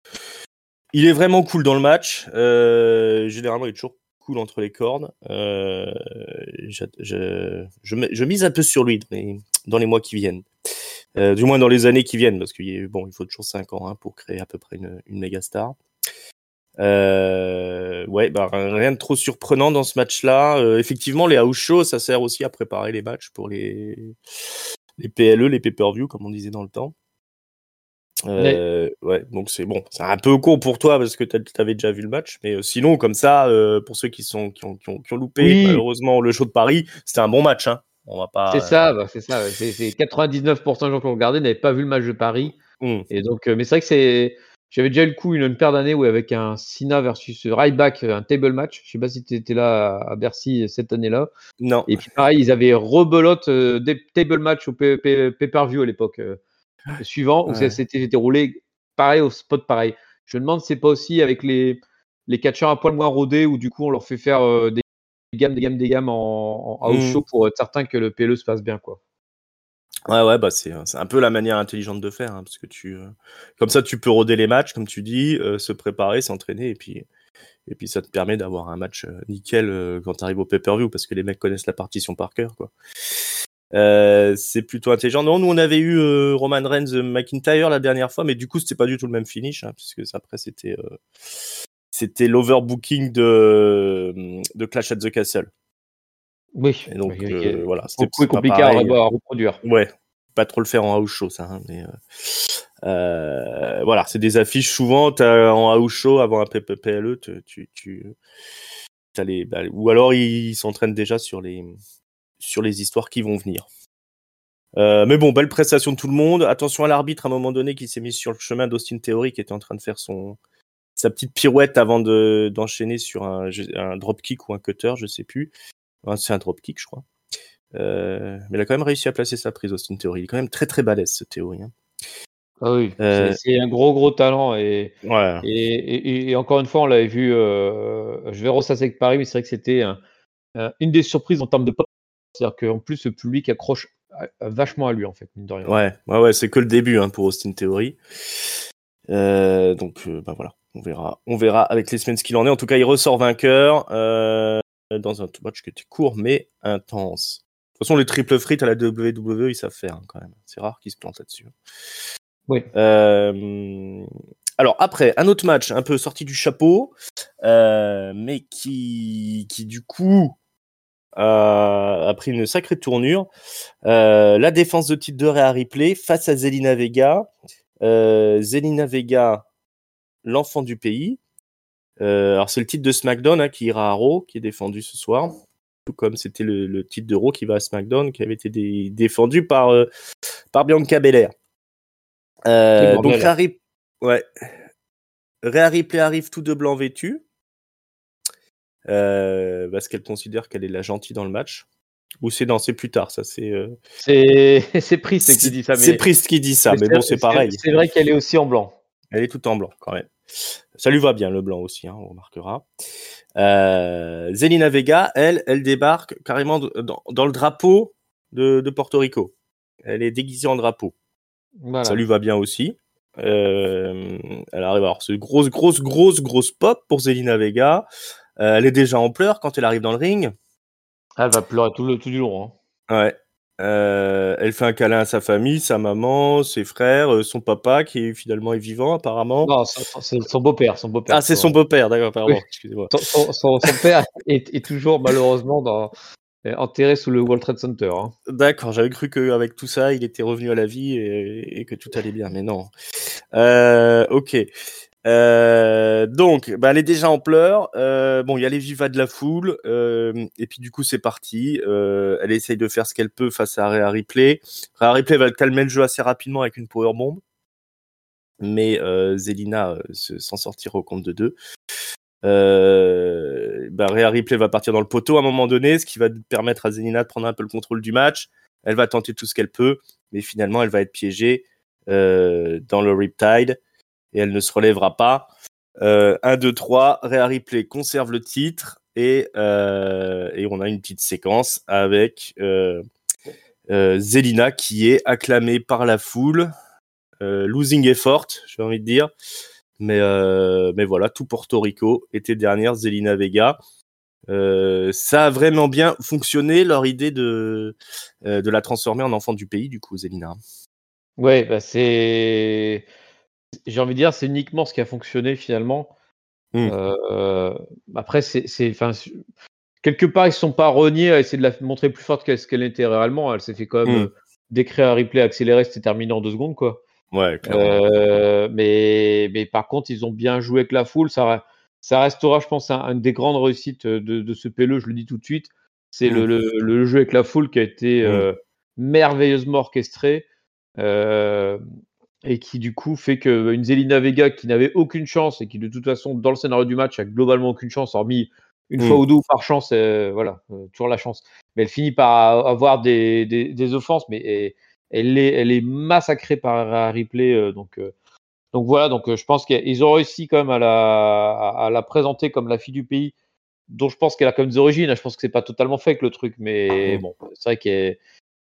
il est vraiment cool dans le match. Euh, généralement, il est toujours cool entre les cordes. Euh, je, je, je, je mise un peu sur lui dans les, dans les mois qui viennent. Euh, du moins dans les années qui viennent, parce qu'il bon, il faut toujours cinq ans hein, pour créer à peu près une, une méga star. Euh, ouais, bah, rien de trop surprenant dans ce match-là. Euh, effectivement, les house shows, ça sert aussi à préparer les matchs pour les, les P L E, les pay-per-view, comme on disait dans le temps. Mais, Euh, ouais, donc c'est bon, c'est un peu court pour toi parce que t'avais déjà vu le match, mais euh, sinon comme ça, euh, pour ceux qui sont qui ont, qui ont, qui ont loupé oui, malheureusement le show de Paris, c'était un bon match. Hein. On va c'est pas. Euh... ça, bah, c'est ça, ouais, c'est c'est quatre-vingt-dix-neuf pour cent des gens qui ont regardé n'avaient pas vu le match de Paris. Hmm. Et donc, euh, mais c'est vrai que c'est. J'avais déjà eu le coup une, une paire d'années où avec un Cena versus Ryback, un table match. Je sais pas si tu étais là à, à Bercy cette année-là. Non. Et puis pareil, ils avaient rebelote euh, des table match au pay- pay- pay-per-view à l'époque euh, suivant où ça Ouais. s'était déroulé pareil au spot pareil. Je me demande si c'est pas aussi avec les les catcheurs un poil moins rodés où du coup on leur fait faire euh, des gammes, des gammes, des gammes en, en house Hmm. show pour être certain que le P L E se passe bien, quoi. Ouais, ouais, bah c'est c'est un peu la manière intelligente de faire, hein, parce que tu euh, comme ça tu peux roder les matchs, comme tu dis, euh, se préparer, s'entraîner, et puis et puis ça te permet d'avoir un match euh, nickel euh, quand t'arrives au pay-per-view, parce que les mecs connaissent la partition par cœur, quoi. Euh, c'est plutôt intelligent. Non, nous on avait eu euh, Roman Reigns euh, McIntyre la dernière fois, mais du coup c'était pas du tout le même finish, hein, puisque après c'était euh, c'était l'overbooking de de Clash at the Castle. Oui, Et donc oui, oui, euh, voilà, pour c'était le coup est c'est pas compliqué à, pareil. à reproduire. Ouais, pas trop le faire en house show ça, hein, mais euh, euh, voilà, c'est des affiches souvent t'as en house show avant un P P L E, tu tu, tu t'as les bah, ou alors ils s'entraînent déjà sur les sur les histoires qui vont venir. Euh, mais bon, belle prestation de tout le monde. Attention à l'arbitre à un moment donné qui s'est mis sur le chemin d'Austin Theory qui était en train de faire son sa petite pirouette avant de, d'enchaîner sur un, un dropkick ou un cutter, je sais plus. Enfin, c'est un dropkick, je crois. Euh, mais il a quand même réussi à placer sa prise, Austin Theory. Il est quand même très très balèze, ce Theory. Hein. Ah oui, Euh, c'est, c'est un gros gros talent et, ouais. et, et, et encore une fois, on l'avait vu, euh, je vais ressasser avec Paris, mais c'est vrai que c'était un, un, une des surprises en termes de pop. C'est-à-dire qu'en plus, le public accroche vachement à lui, en fait, mine de rien. Ouais, ouais, ouais, c'est que le début hein, pour Austin Theory. Euh, donc, euh, bah voilà, on verra, on verra avec les semaines ce qu'il en est. En tout cas, il ressort vainqueur euh, dans un match qui était court mais intense. De toute façon, les triple frites à la W W E, ils savent faire hein, quand même. C'est rare qu'ils se plantent là-dessus. Oui. Euh, alors après, un autre match un peu sorti du chapeau, euh, mais qui, qui du coup a, a pris une sacrée tournure. Euh, la défense de titre de Rhea Ripley face à Zelina Vega. Euh, Zelina Vega, l'enfant du pays. Euh, alors c'est le titre de SmackDown hein, qui ira à Raw, qui est défendu ce soir. Tout comme c'était le, le titre de Raw qui va à SmackDown, qui avait été dé- défendu par, euh, par Bianca Belair. Euh, donc Rhea Ripley, ouais. Rhea Ripley arrive tout de blanc vêtu. Euh, parce qu'elle considère qu'elle est la gentille dans le match. Ou c'est non, c'est plus tard, ça c'est. Euh... C'est c'est Priest qui dit ça. C'est mais... Priest qui dit ça, mais, mais bon, c'est, c'est pareil. C'est vrai qu'elle est aussi en blanc. Elle est tout en blanc quand même. Ça lui va bien le blanc aussi, hein, on remarquera. Euh, Zelina Vega, elle, elle débarque carrément dans, dans le drapeau de, de Porto Rico. Elle est déguisée en drapeau. Voilà. Ça lui va bien aussi. Euh, elle arrive à avoir ce grosse, grosse, grosse, grosse pop pour Zelina Vega. Euh, elle est déjà en pleurs quand elle arrive dans le ring. Elle va pleurer tout, le, tout du long. Hein. Ouais. Euh, elle fait un câlin à sa famille, sa maman, ses frères, son papa qui finalement est vivant apparemment. Non, c'est son beau-père, son beau-père. Ah, c'est son beau-père, d'accord, pardon, oui. Excusez-moi. Son, son, son, son père est, est toujours malheureusement dans, enterré sous le World Trade Center. Hein. D'accord, j'avais cru qu'avec tout ça, il était revenu à la vie et, et que tout allait bien, mais non. Euh, ok. Euh, donc, bah, elle est déjà en pleurs. Euh, bon, il y a les vivas de la foule. Euh, et puis, du coup, c'est parti. Euh, elle essaye de faire ce qu'elle peut face à Rhea Ripley. Rhea Ripley va calmer le jeu assez rapidement avec une powerbomb. Mais euh, Zelina euh, s'en sortira au compte de deux. Euh, bah, Rhea Ripley va partir dans le poteau à un moment donné, ce qui va permettre à Zelina de prendre un peu le contrôle du match. Elle va tenter tout ce qu'elle peut, mais finalement, elle va être piégée euh, dans le Riptide. Et elle ne se relèvera pas. Euh, un, deux, trois, Rhea Ripley conserve le titre et, euh, et on a une petite séquence avec euh, euh, Zelina qui est acclamée par la foule. Euh, losing effort, j'ai envie de dire. Mais, euh, mais voilà, tout Porto Rico était derrière Zelina Vega. Euh, ça a vraiment bien fonctionné, leur idée de, euh, de la transformer en enfant du pays, du coup, Zelina. Ouais, bah c'est... J'ai envie de dire, c'est uniquement ce qui a fonctionné finalement. Mmh. Euh, après, c'est, c'est, enfin, quelque part, ils ne sont pas reniés à essayer de la montrer plus forte qu'elle, qu'elle était réellement. Elle s'est fait quand même mmh. euh, décrire un replay accéléré, c'était terminé en deux secondes, quoi. Ouais, clairement. Euh, mais, mais par contre, ils ont bien joué avec la foule. Ça, ça restera, je pense, un, une des grandes réussites de, de ce P L E, je le dis tout de suite. C'est mmh. le, le, le jeu avec la foule qui a été mmh. euh, merveilleusement orchestré. Euh, et qui du coup fait qu'une Zelina Vega qui n'avait aucune chance et qui de toute façon dans le scénario du match a globalement aucune chance, hormis une mmh. fois ou deux par chance, euh, voilà, euh, toujours la chance, mais elle finit par avoir des, des, des offenses, mais et, elle, est, elle est massacrée par Ripley, euh, donc, euh, donc voilà, donc euh, je pense qu'ils ont réussi quand même à la, à, à la présenter comme la fille du pays, dont je pense qu'elle a quand même des origines, je pense que c'est pas totalement fake le truc, mais mmh. bon, c'est vrai qu'elle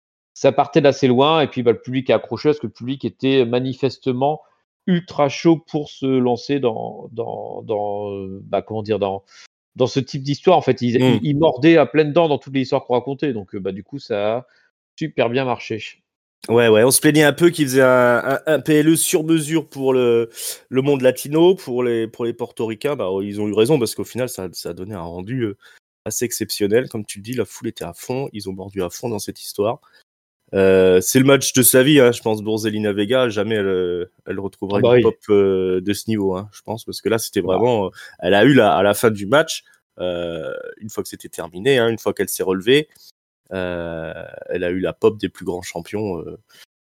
ça partait d'assez loin, et puis bah, le public a accroché parce que le public était manifestement ultra chaud pour se lancer dans, dans, dans bah, comment dire, dans, dans ce type d'histoire. En fait, ils, mmh. ils, ils mordaient à pleines dents dans toutes les histoires qu'on racontait, donc bah, du coup, ça a super bien marché. Ouais, ouais, on se plaignait un peu qu'ils faisaient un, un, un P L E sur mesure pour le, le monde latino, pour les, pour les portoricains. Bah, ils ont eu raison parce qu'au final, ça, ça a donné un rendu assez exceptionnel. Comme tu le dis, la foule était à fond, ils ont mordu à fond dans cette histoire. Euh, c'est le match de sa vie, hein, je pense, pour Zelina Vega. Jamais elle, elle retrouvera ah bah une oui. pop euh, de ce niveau, hein, je pense, parce que là, c'était vraiment. Euh, elle a eu la, à la fin du match, euh, une fois que c'était terminé, hein, une fois qu'elle s'est relevée, euh, elle a eu la pop des plus grands champions euh,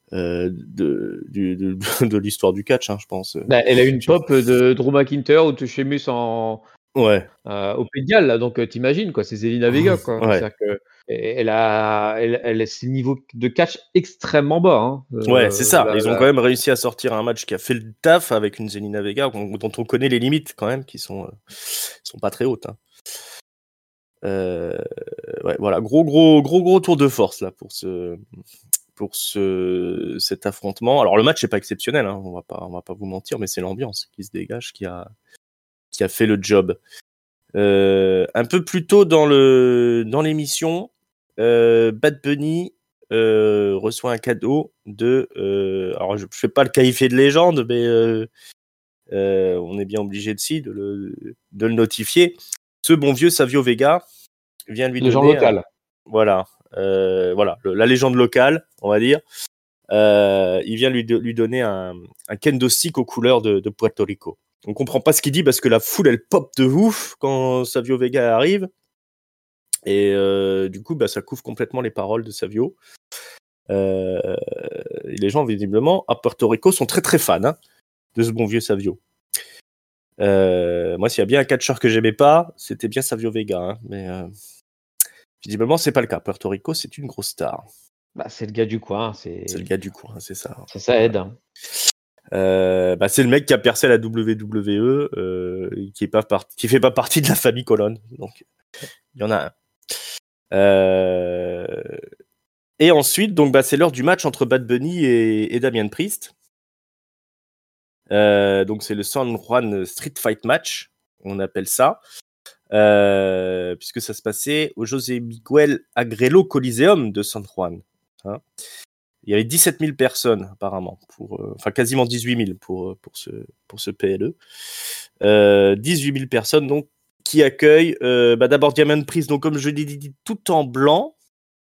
euh, de, de, de, de l'histoire du catch, hein, je pense. Bah, elle a une pop de Drew McIntyre ou de Sheamus en Ouais. Euh, au Pays de Galles, là, donc euh, t'imagines quoi, c'est Zelina Vega quoi. Ouais. C'est-à-dire que elle a, elle, elle a ce niveau de catch extrêmement bas. Hein. Euh, Ouais, c'est ça. la, Ils ont la... quand même réussi à sortir un match qui a fait le taf avec une Zelina Vega dont on connaît les limites quand même, qui sont, euh, sont pas très hautes. Hein. Euh, ouais, voilà, gros, gros, gros, gros tour de force là pour ce, pour ce, cet affrontement. Alors le match n'est pas exceptionnel, hein, on va pas, on va pas vous mentir, mais c'est l'ambiance qui se dégage qui a, qui a fait le job. Euh, un peu plus tôt dans le, dans l'émission, euh, Bad Bunny euh, reçoit un cadeau de, euh, alors je, je fais pas le qualifier de légende, mais euh, euh, on est bien obligé de si de le, de le notifier. Ce bon vieux Savio Vega vient lui légende donner, locale. Un, voilà, euh, voilà, le, la légende locale, on va dire. Euh, il vient lui, de, lui donner un, un kendo stick aux couleurs de, de Puerto Rico. On comprend pas ce qu'il dit parce que la foule elle pop de ouf quand Savio Vega arrive et euh, du coup bah ça couvre complètement les paroles de Savio. Euh, et les gens visiblement à Puerto Rico sont très très fans hein, de ce bon vieux Savio. Euh, moi s'il y a bien un catcheur que j'aimais pas, c'était bien Savio Vega, hein, mais euh, visiblement c'est pas le cas. Puerto Rico c'est une grosse star. Bah, c'est le gars du coin, c'est. C'est le gars du coin, c'est ça. Ça, ça aide. Hein. Euh, bah c'est le mec qui a percé la W W E, euh, qui est pas parti, qui fait pas partie de la famille Colonne. Donc il y en a un. Euh... Et ensuite, donc bah c'est l'heure du match entre Bad Bunny et, et Damien Priest. Euh, donc c'est le San Juan Street Fight Match, on appelle ça, euh, puisque ça se passait au José Miguel Agrelo Coliseum de San Juan. Hein. Il y avait dix-sept mille personnes apparemment, pour, euh, enfin quasiment dix-huit mille pour, pour, ce, pour ce P L E. Euh, dix-huit mille personnes donc, qui accueillent euh, bah, d'abord Damien Priest, donc comme je l'ai dit, tout en blanc,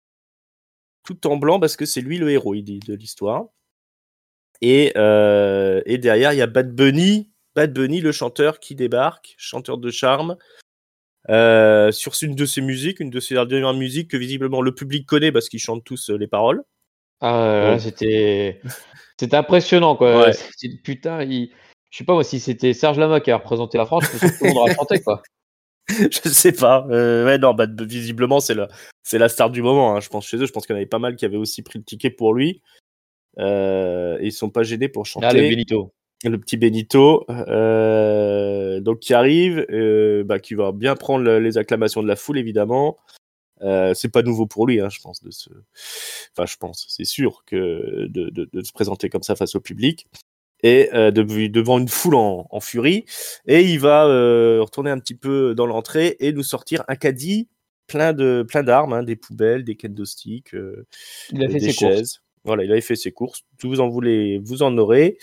tout en blanc parce que c'est lui le héros il dit, de l'histoire. Et, euh, et derrière, il y a Bad Bunny, Bad Bunny, le chanteur qui débarque, chanteur de charme, euh, sur une de ses musiques, une de ses dernières musiques que visiblement le public connaît parce qu'ils chantent tous les paroles. Ah, Donc... c'était, c'était impressionnant quoi. Ouais. C'était, putain, il... je sais pas moi si c'était Serge Lama qui a représenté la France, je suis sûr que tout le monde aurait chanté quoi. Je sais pas. Euh, ouais, non, bah, visiblement, c'est la, c'est la star du moment. Hein, je pense chez eux. Je pense qu'il y en avait pas mal qui avaient aussi pris le ticket pour lui. Euh, et ils sont pas gênés pour chanter. Ah, le Benito. Le petit Benito, euh, donc qui arrive, euh, bah, qui va bien prendre le, les acclamations de la foule, évidemment. Euh, c'est pas nouveau pour lui, hein, je pense, de se, enfin, je pense, c'est sûr que de, de, de se présenter comme ça face au public et euh, de, devant une foule en, en furie. Et il va euh, retourner un petit peu dans l'entrée et nous sortir un caddie plein de plein d'armes, hein, des poubelles, des kendo sticks, euh, il a fait des ses chaises. Courses. Voilà, il avait fait ses courses. Vous en voulez, vous en aurez.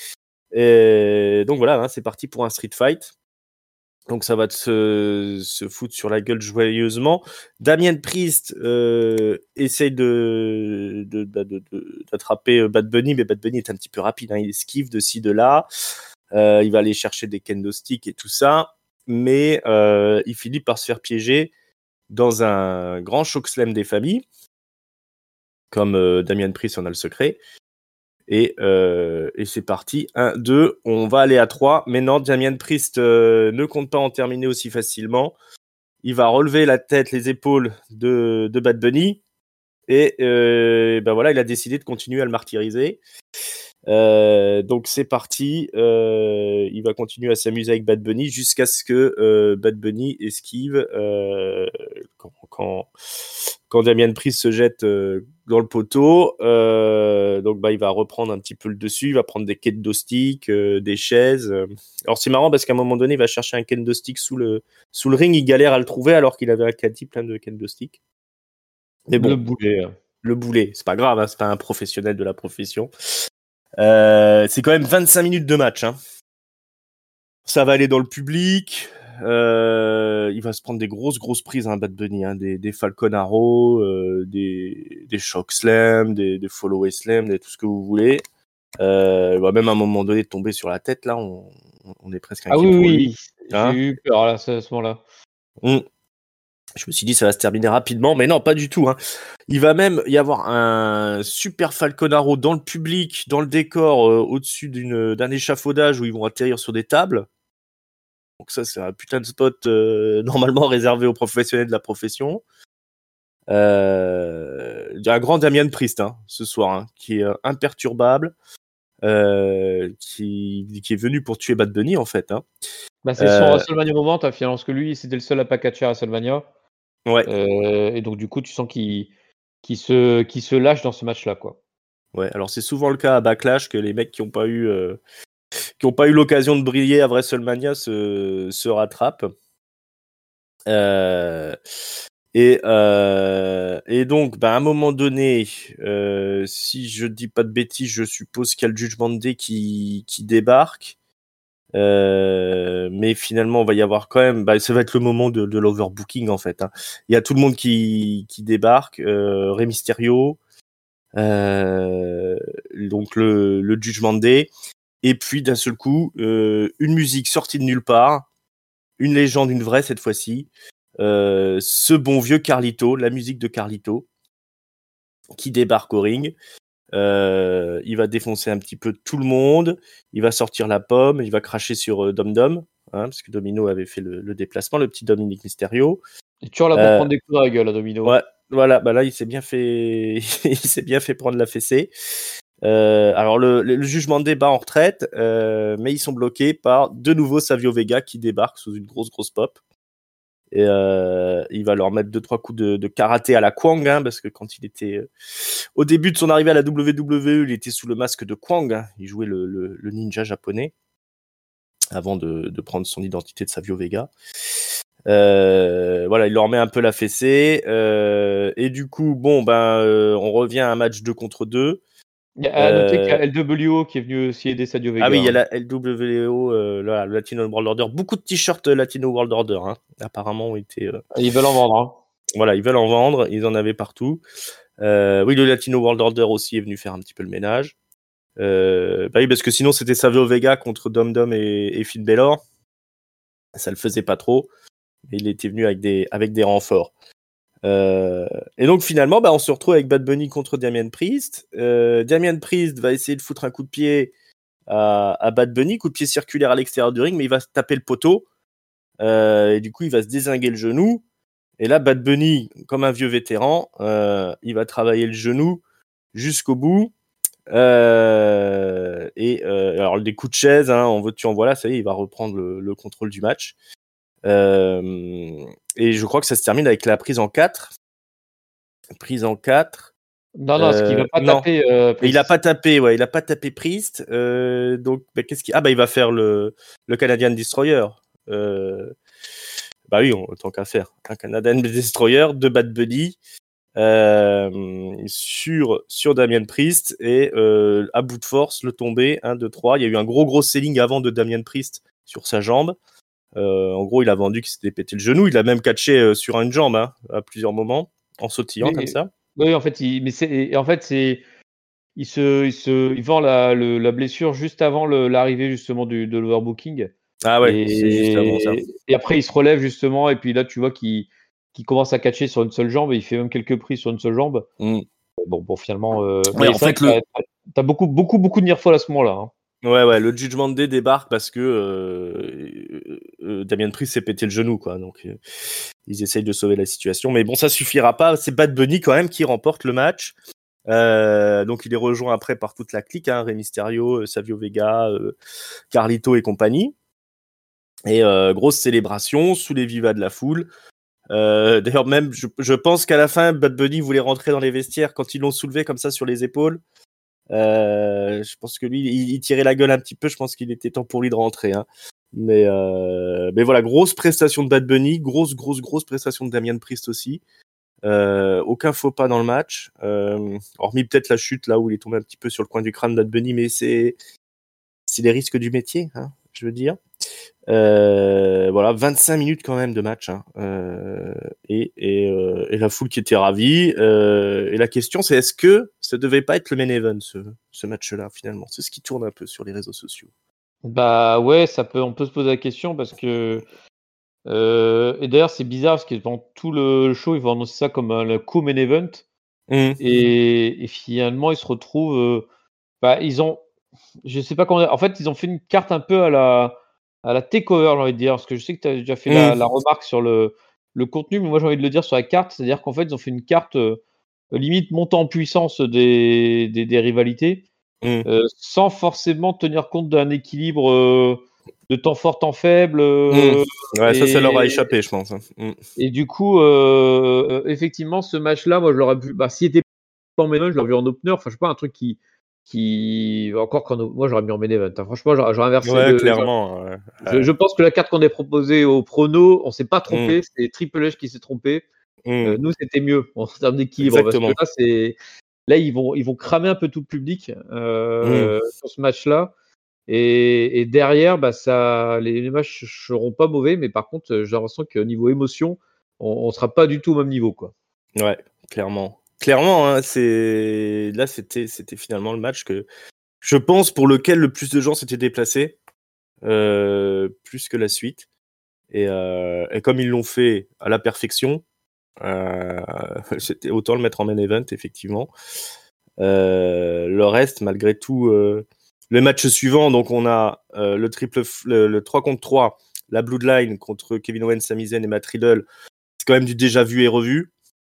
Et donc voilà, hein, c'est parti pour un street fight. Donc ça va se, se foutre sur la gueule joyeusement. Damien Priest euh, essaye de, de, de, de, de, d'attraper Bad Bunny, mais Bad Bunny est un petit peu rapide, hein, il esquive de ci, de là. Euh, il va aller chercher des kendo sticks et tout ça, mais euh, il finit par se faire piéger dans un grand chokeslam des familles, comme euh, Damien Priest en a le secret. Et, euh, et c'est parti. un, deux, on va aller à trois. Mais non, Damien Priest euh, ne compte pas en terminer aussi facilement. Il va relever la tête, les épaules de, de Bad Bunny. Et euh, ben voilà, il a décidé de continuer à le martyriser. Euh, donc c'est parti. Euh, il va continuer à s'amuser avec Bad Bunny jusqu'à ce que euh, Bad Bunny esquive euh, quand, quand, quand Damien Priest se jette euh, dans le poteau. Euh, donc bah il va reprendre un petit peu le dessus. Il va prendre des kendo sticks, euh, des chaises. Alors c'est marrant parce qu'à un moment donné, il va chercher un kendo stick sous le sous le ring. Il galère à le trouver alors qu'il avait un caddie plein de kendo sticks. Mais bon, le boulet. Le boulet, c'est pas grave, hein, c'est pas un professionnel de la profession. Euh, c'est quand même vingt-cinq minutes de match. Hein. Ça va aller dans le public. Euh, il va se prendre des grosses, grosses prises, hein, Bad Bunny. Hein, des, des Falcon Arrow, euh, des, des Shock Slam, des, des Follow Slam, des, tout ce que vous voulez. Euh, il va même à un moment donné tomber sur la tête. Là, on, on est presque inquiet ah oui, pour oui, lui. j'ai Hein eu peur là, à ce moment-là. mmh. Je me suis dit ça va se terminer rapidement, mais non, pas du tout. Hein. Il va même y avoir un super Falconaro dans le public, dans le décor, euh, au-dessus d'une, d'un échafaudage où ils vont atterrir sur des tables. Donc ça, c'est un putain de spot euh, normalement réservé aux professionnels de la profession. Euh, il y a un grand Damien Priest hein, ce soir, hein, qui est euh, imperturbable, euh, qui, qui est venu pour tuer Bad Bunny en fait. Hein. Bah, c'est son Euh, WrestleMania moment, t'as finalement, parce que lui, c'était le seul à pas catcher à WrestleMania. ouais. Euh, et donc, du coup, tu sens qu'il, qu'il se, qu'il se lâche dans ce match-là, quoi. Ouais. Alors c'est souvent le cas à Backlash que les mecs qui ont pas eu euh, qui ont pas eu l'occasion de briller à WrestleMania se se rattrapent. Euh, et euh, et donc, bah, à un moment donné, euh, si je dis pas de bêtises, je suppose qu'il y a le Judgment Day qui qui débarque. Euh, mais finalement, on va y avoir quand même. Bah, ça va être le moment de, de l'overbooking en fait. Hein. Il y a tout le monde qui qui débarque. Euh, Rey Mysterio, euh, donc le le Judgment Day, et puis d'un seul coup, euh, une musique sortie de nulle part, une légende, une vraie cette fois-ci. Euh, ce bon vieux Carlito, la musique de Carlito, qui débarque au ring. Euh, il va défoncer un petit peu tout le monde. Il va sortir la pomme. Il va cracher sur euh, Dom Dom, hein, parce que Domino avait fait le, le déplacement, le petit Dominique Mysterio. Et toujours là pour Euh, prendre des coups dans la gueule, à Domino. ouais, voilà. Bah là, il s'est bien fait, il s'est bien fait prendre la fessée. Euh, alors le, le, le jugement de débat en retraite, euh, mais ils sont bloqués par de nouveau Savio Vega qui débarque sous une grosse grosse pop. Et euh, il va leur mettre deux trois coups de, de karaté à la Kwang, hein, parce que quand il était euh, au début de son arrivée à la W W E, il était sous le masque de Kwang, hein, il jouait le, le, le ninja japonais avant de, de prendre son identité de Savio Vega. Euh, voilà, il leur met un peu la fessée, euh, et du coup, bon ben, euh, on revient à un match deux contre deux. Il y a à noter qu'il y Euh, a L W O qui est venu aussi aider Sadio ah Vega. oui, il y a Hein. la L W O, euh, là, le Latino World Order, beaucoup de t-shirts Latino World Order, hein, apparemment ont été. Euh, Ils veulent en vendre. Hein. Voilà, ils veulent en vendre, ils en avaient partout. Euh, oui, le Latino World Order aussi est venu faire un petit peu le ménage. Euh, bah oui, parce que sinon c'était Savio Vega contre Dom Dom et, et Finn Balor. Ça le faisait pas trop. Mais il était venu avec des, avec des renforts. Euh, et donc finalement, bah, on se retrouve avec Bad Bunny contre Damien Priest. Euh, Damien Priest va essayer de foutre un coup de pied à, à Bad Bunny, coup de pied circulaire à l'extérieur du ring, mais il va se taper le poteau. Euh, et du coup, il va se dézinguer le genou. Et là, Bad Bunny, comme un vieux vétéran, euh, il va travailler le genou jusqu'au bout. Euh, et euh, alors des coups de chaise, hein, on veut tu en voilà, ça y est, il va reprendre le, le contrôle du match. Euh, et je crois que ça se termine avec la prise en quatre. Prise en quatre. Non, non, ce qu'il Euh, va pas non, taper euh, et il a Priest. pas tapé, ouais, il a pas tapé Priest. Euh, donc, bah, qu'est-ce qu'il ah bah il va faire le le Canadian Destroyer. Euh, bah oui, on, tant qu'à faire, un Canadian Destroyer de Bad Bunny. Euh, sur sur Damien Priest et euh, à bout de force le tomber un deux trois. Il y a eu un gros gros selling avant de Damien Priest sur sa jambe. Euh, en gros, il a vendu qu'il s'était pété le genou. Il a même catché euh, sur une jambe, hein, à plusieurs moments en sautillant comme Oui, ça. oui, en fait, il, mais c'est, en fait, c'est, il se, il se, il vend la, le, la blessure juste avant le, l'arrivée justement du, de l'overbooking. Ah ouais, c'est juste avant ça. Et, et après, il se relève justement, et puis là, tu vois qu'il, qu'il commence à catcher sur une seule jambe, et il fait même quelques prises sur une seule jambe. Mm. Bon, bon, finalement, euh, Ouais, mais en c'est vrai fait que le t'as, t'as beaucoup, beaucoup, beaucoup de nearfall à ce moment-là. Hein. ouais ouais le Judgment Day débarque parce que euh, euh, Damien Priest s'est pété le genou quoi. Donc euh, ils essayent de sauver la situation, mais bon ça suffira pas. C'est Bad Bunny quand même qui remporte le match. Euh, donc il est rejoint après par toute la clique, hein, Rey Mysterio, Savio Vega, euh, Carlito et compagnie. Et euh, grosse célébration sous les vivas de la foule. Euh, d'ailleurs même, je, je pense qu'à la fin, Bad Bunny voulait rentrer dans les vestiaires quand ils l'ont soulevé comme ça sur les épaules. Euh, je pense que lui, il, il tirait la gueule un petit peu. Je pense qu'il était temps pour lui de rentrer. Hein. Mais euh, mais voilà, grosse prestation de Bad Bunny, grosse grosse grosse prestation de Damien Priest aussi. Euh, aucun faux pas dans le match, euh, hormis peut-être la chute là où il est tombé un petit peu sur le coin du crâne de Bad Bunny, mais c'est c'est les risques du métier, hein, je veux dire. Euh, voilà, vingt-cinq minutes quand même de match, hein, euh, et et, euh, et la foule qui était ravie. Euh, et la question c'est est-ce que ça devait pas être le main event ce ce match-là finalement? C'est ce qui tourne un peu sur les réseaux sociaux. Bah ouais, ça peut, on peut se poser la question parce que Euh, et d'ailleurs, c'est bizarre parce que pendant tout le show, ils vont annoncer ça comme un, le co-main event. Mmh. Et, et finalement, ils se retrouvent. euh, bah, ils ont. Je sais pas comment dire. En fait, ils ont fait une carte un peu à la, à la takeover, j'ai envie de dire. Parce que je sais que tu as déjà fait la, Mmh. la remarque sur le, le contenu, mais moi, j'ai envie de le dire sur la carte. C'est-à-dire qu'en fait, ils ont fait une carte euh, limite montant en puissance des, des, des rivalités. Mmh. Euh, sans forcément tenir compte d'un équilibre euh, de temps fort, temps faible. Mmh. euh, Ouais, ça, ça leur a et, échappé, je pense. Hein. Mmh. et du coup, euh, euh, effectivement, ce match-là, moi, je l'aurais vu. Bah, s'il était pas en main event, je l'aurais vu en opener. Enfin, je sais pas, un truc qui. qui encore qu'en. Moi, j'aurais mis en main event. Hein. Franchement, j'aurais, j'aurais inversé Ouais, le. j'aurais- clairement. Ouais. Je, je pense que la carte qu'on a proposée au prono, on s'est pas Mmh. trompé. C'est Triple H qui s'est trompé. Mmh. Euh, nous, c'était mieux en termes d'équilibre. Parce que Exactement. là, c'est. Là, ils vont, ils vont cramer un peu tout le public Mmh. euh, sur ce match-là. Et, et derrière, bah, ça, les, les matchs seront pas mauvais, mais par contre, euh, j'ai l'impression qu'au niveau émotion, on, on sera pas du tout au même niveau, quoi. Ouais, clairement. Clairement, hein, c'est là, c'était, c'était finalement le match que je pense pour lequel le plus de gens s'étaient déplacés, euh, plus que la suite. Et, euh, et comme ils l'ont fait à la perfection, euh, c'était autant le mettre en main event, effectivement. Euh, le reste, malgré tout, euh, le match suivant, donc on a euh, le triple, f- le, le trois contre trois, la Bloodline contre Kevin Owens, Sami Zayn et Matt Riddle. C'est quand même du déjà vu et revu.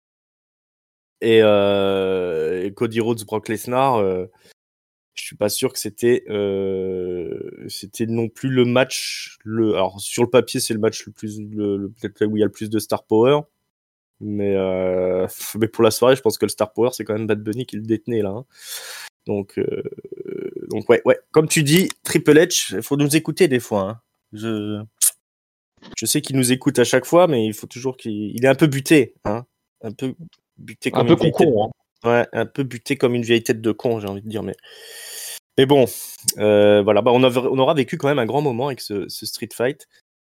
Et, euh, et Cody Rhodes, Brock Lesnar, euh, je suis pas sûr que c'était euh, c'était non plus le match. Le, alors sur le papier, c'est le match le plus, le, le- peut-être là où il y a le plus de star power. Mais, euh, mais pour la soirée, je pense que le star power, c'est quand même Bad Bunny qui le détenait là. Hein. Donc, euh, donc ouais, ouais. Comme tu dis, Triple H, il faut nous écouter des fois. Hein. Je, je sais qu'il nous écoute à chaque fois, mais il faut toujours qu'il il est un peu buté, hein. Un peu buté Un comme peu une vieille tête. con-con, hein. Ouais, un peu buté comme une vieille tête de con, j'ai envie de dire. Mais, mais bon, euh, voilà. Bah, on, a, on aura vécu quand même un grand moment avec ce, ce Street Fight,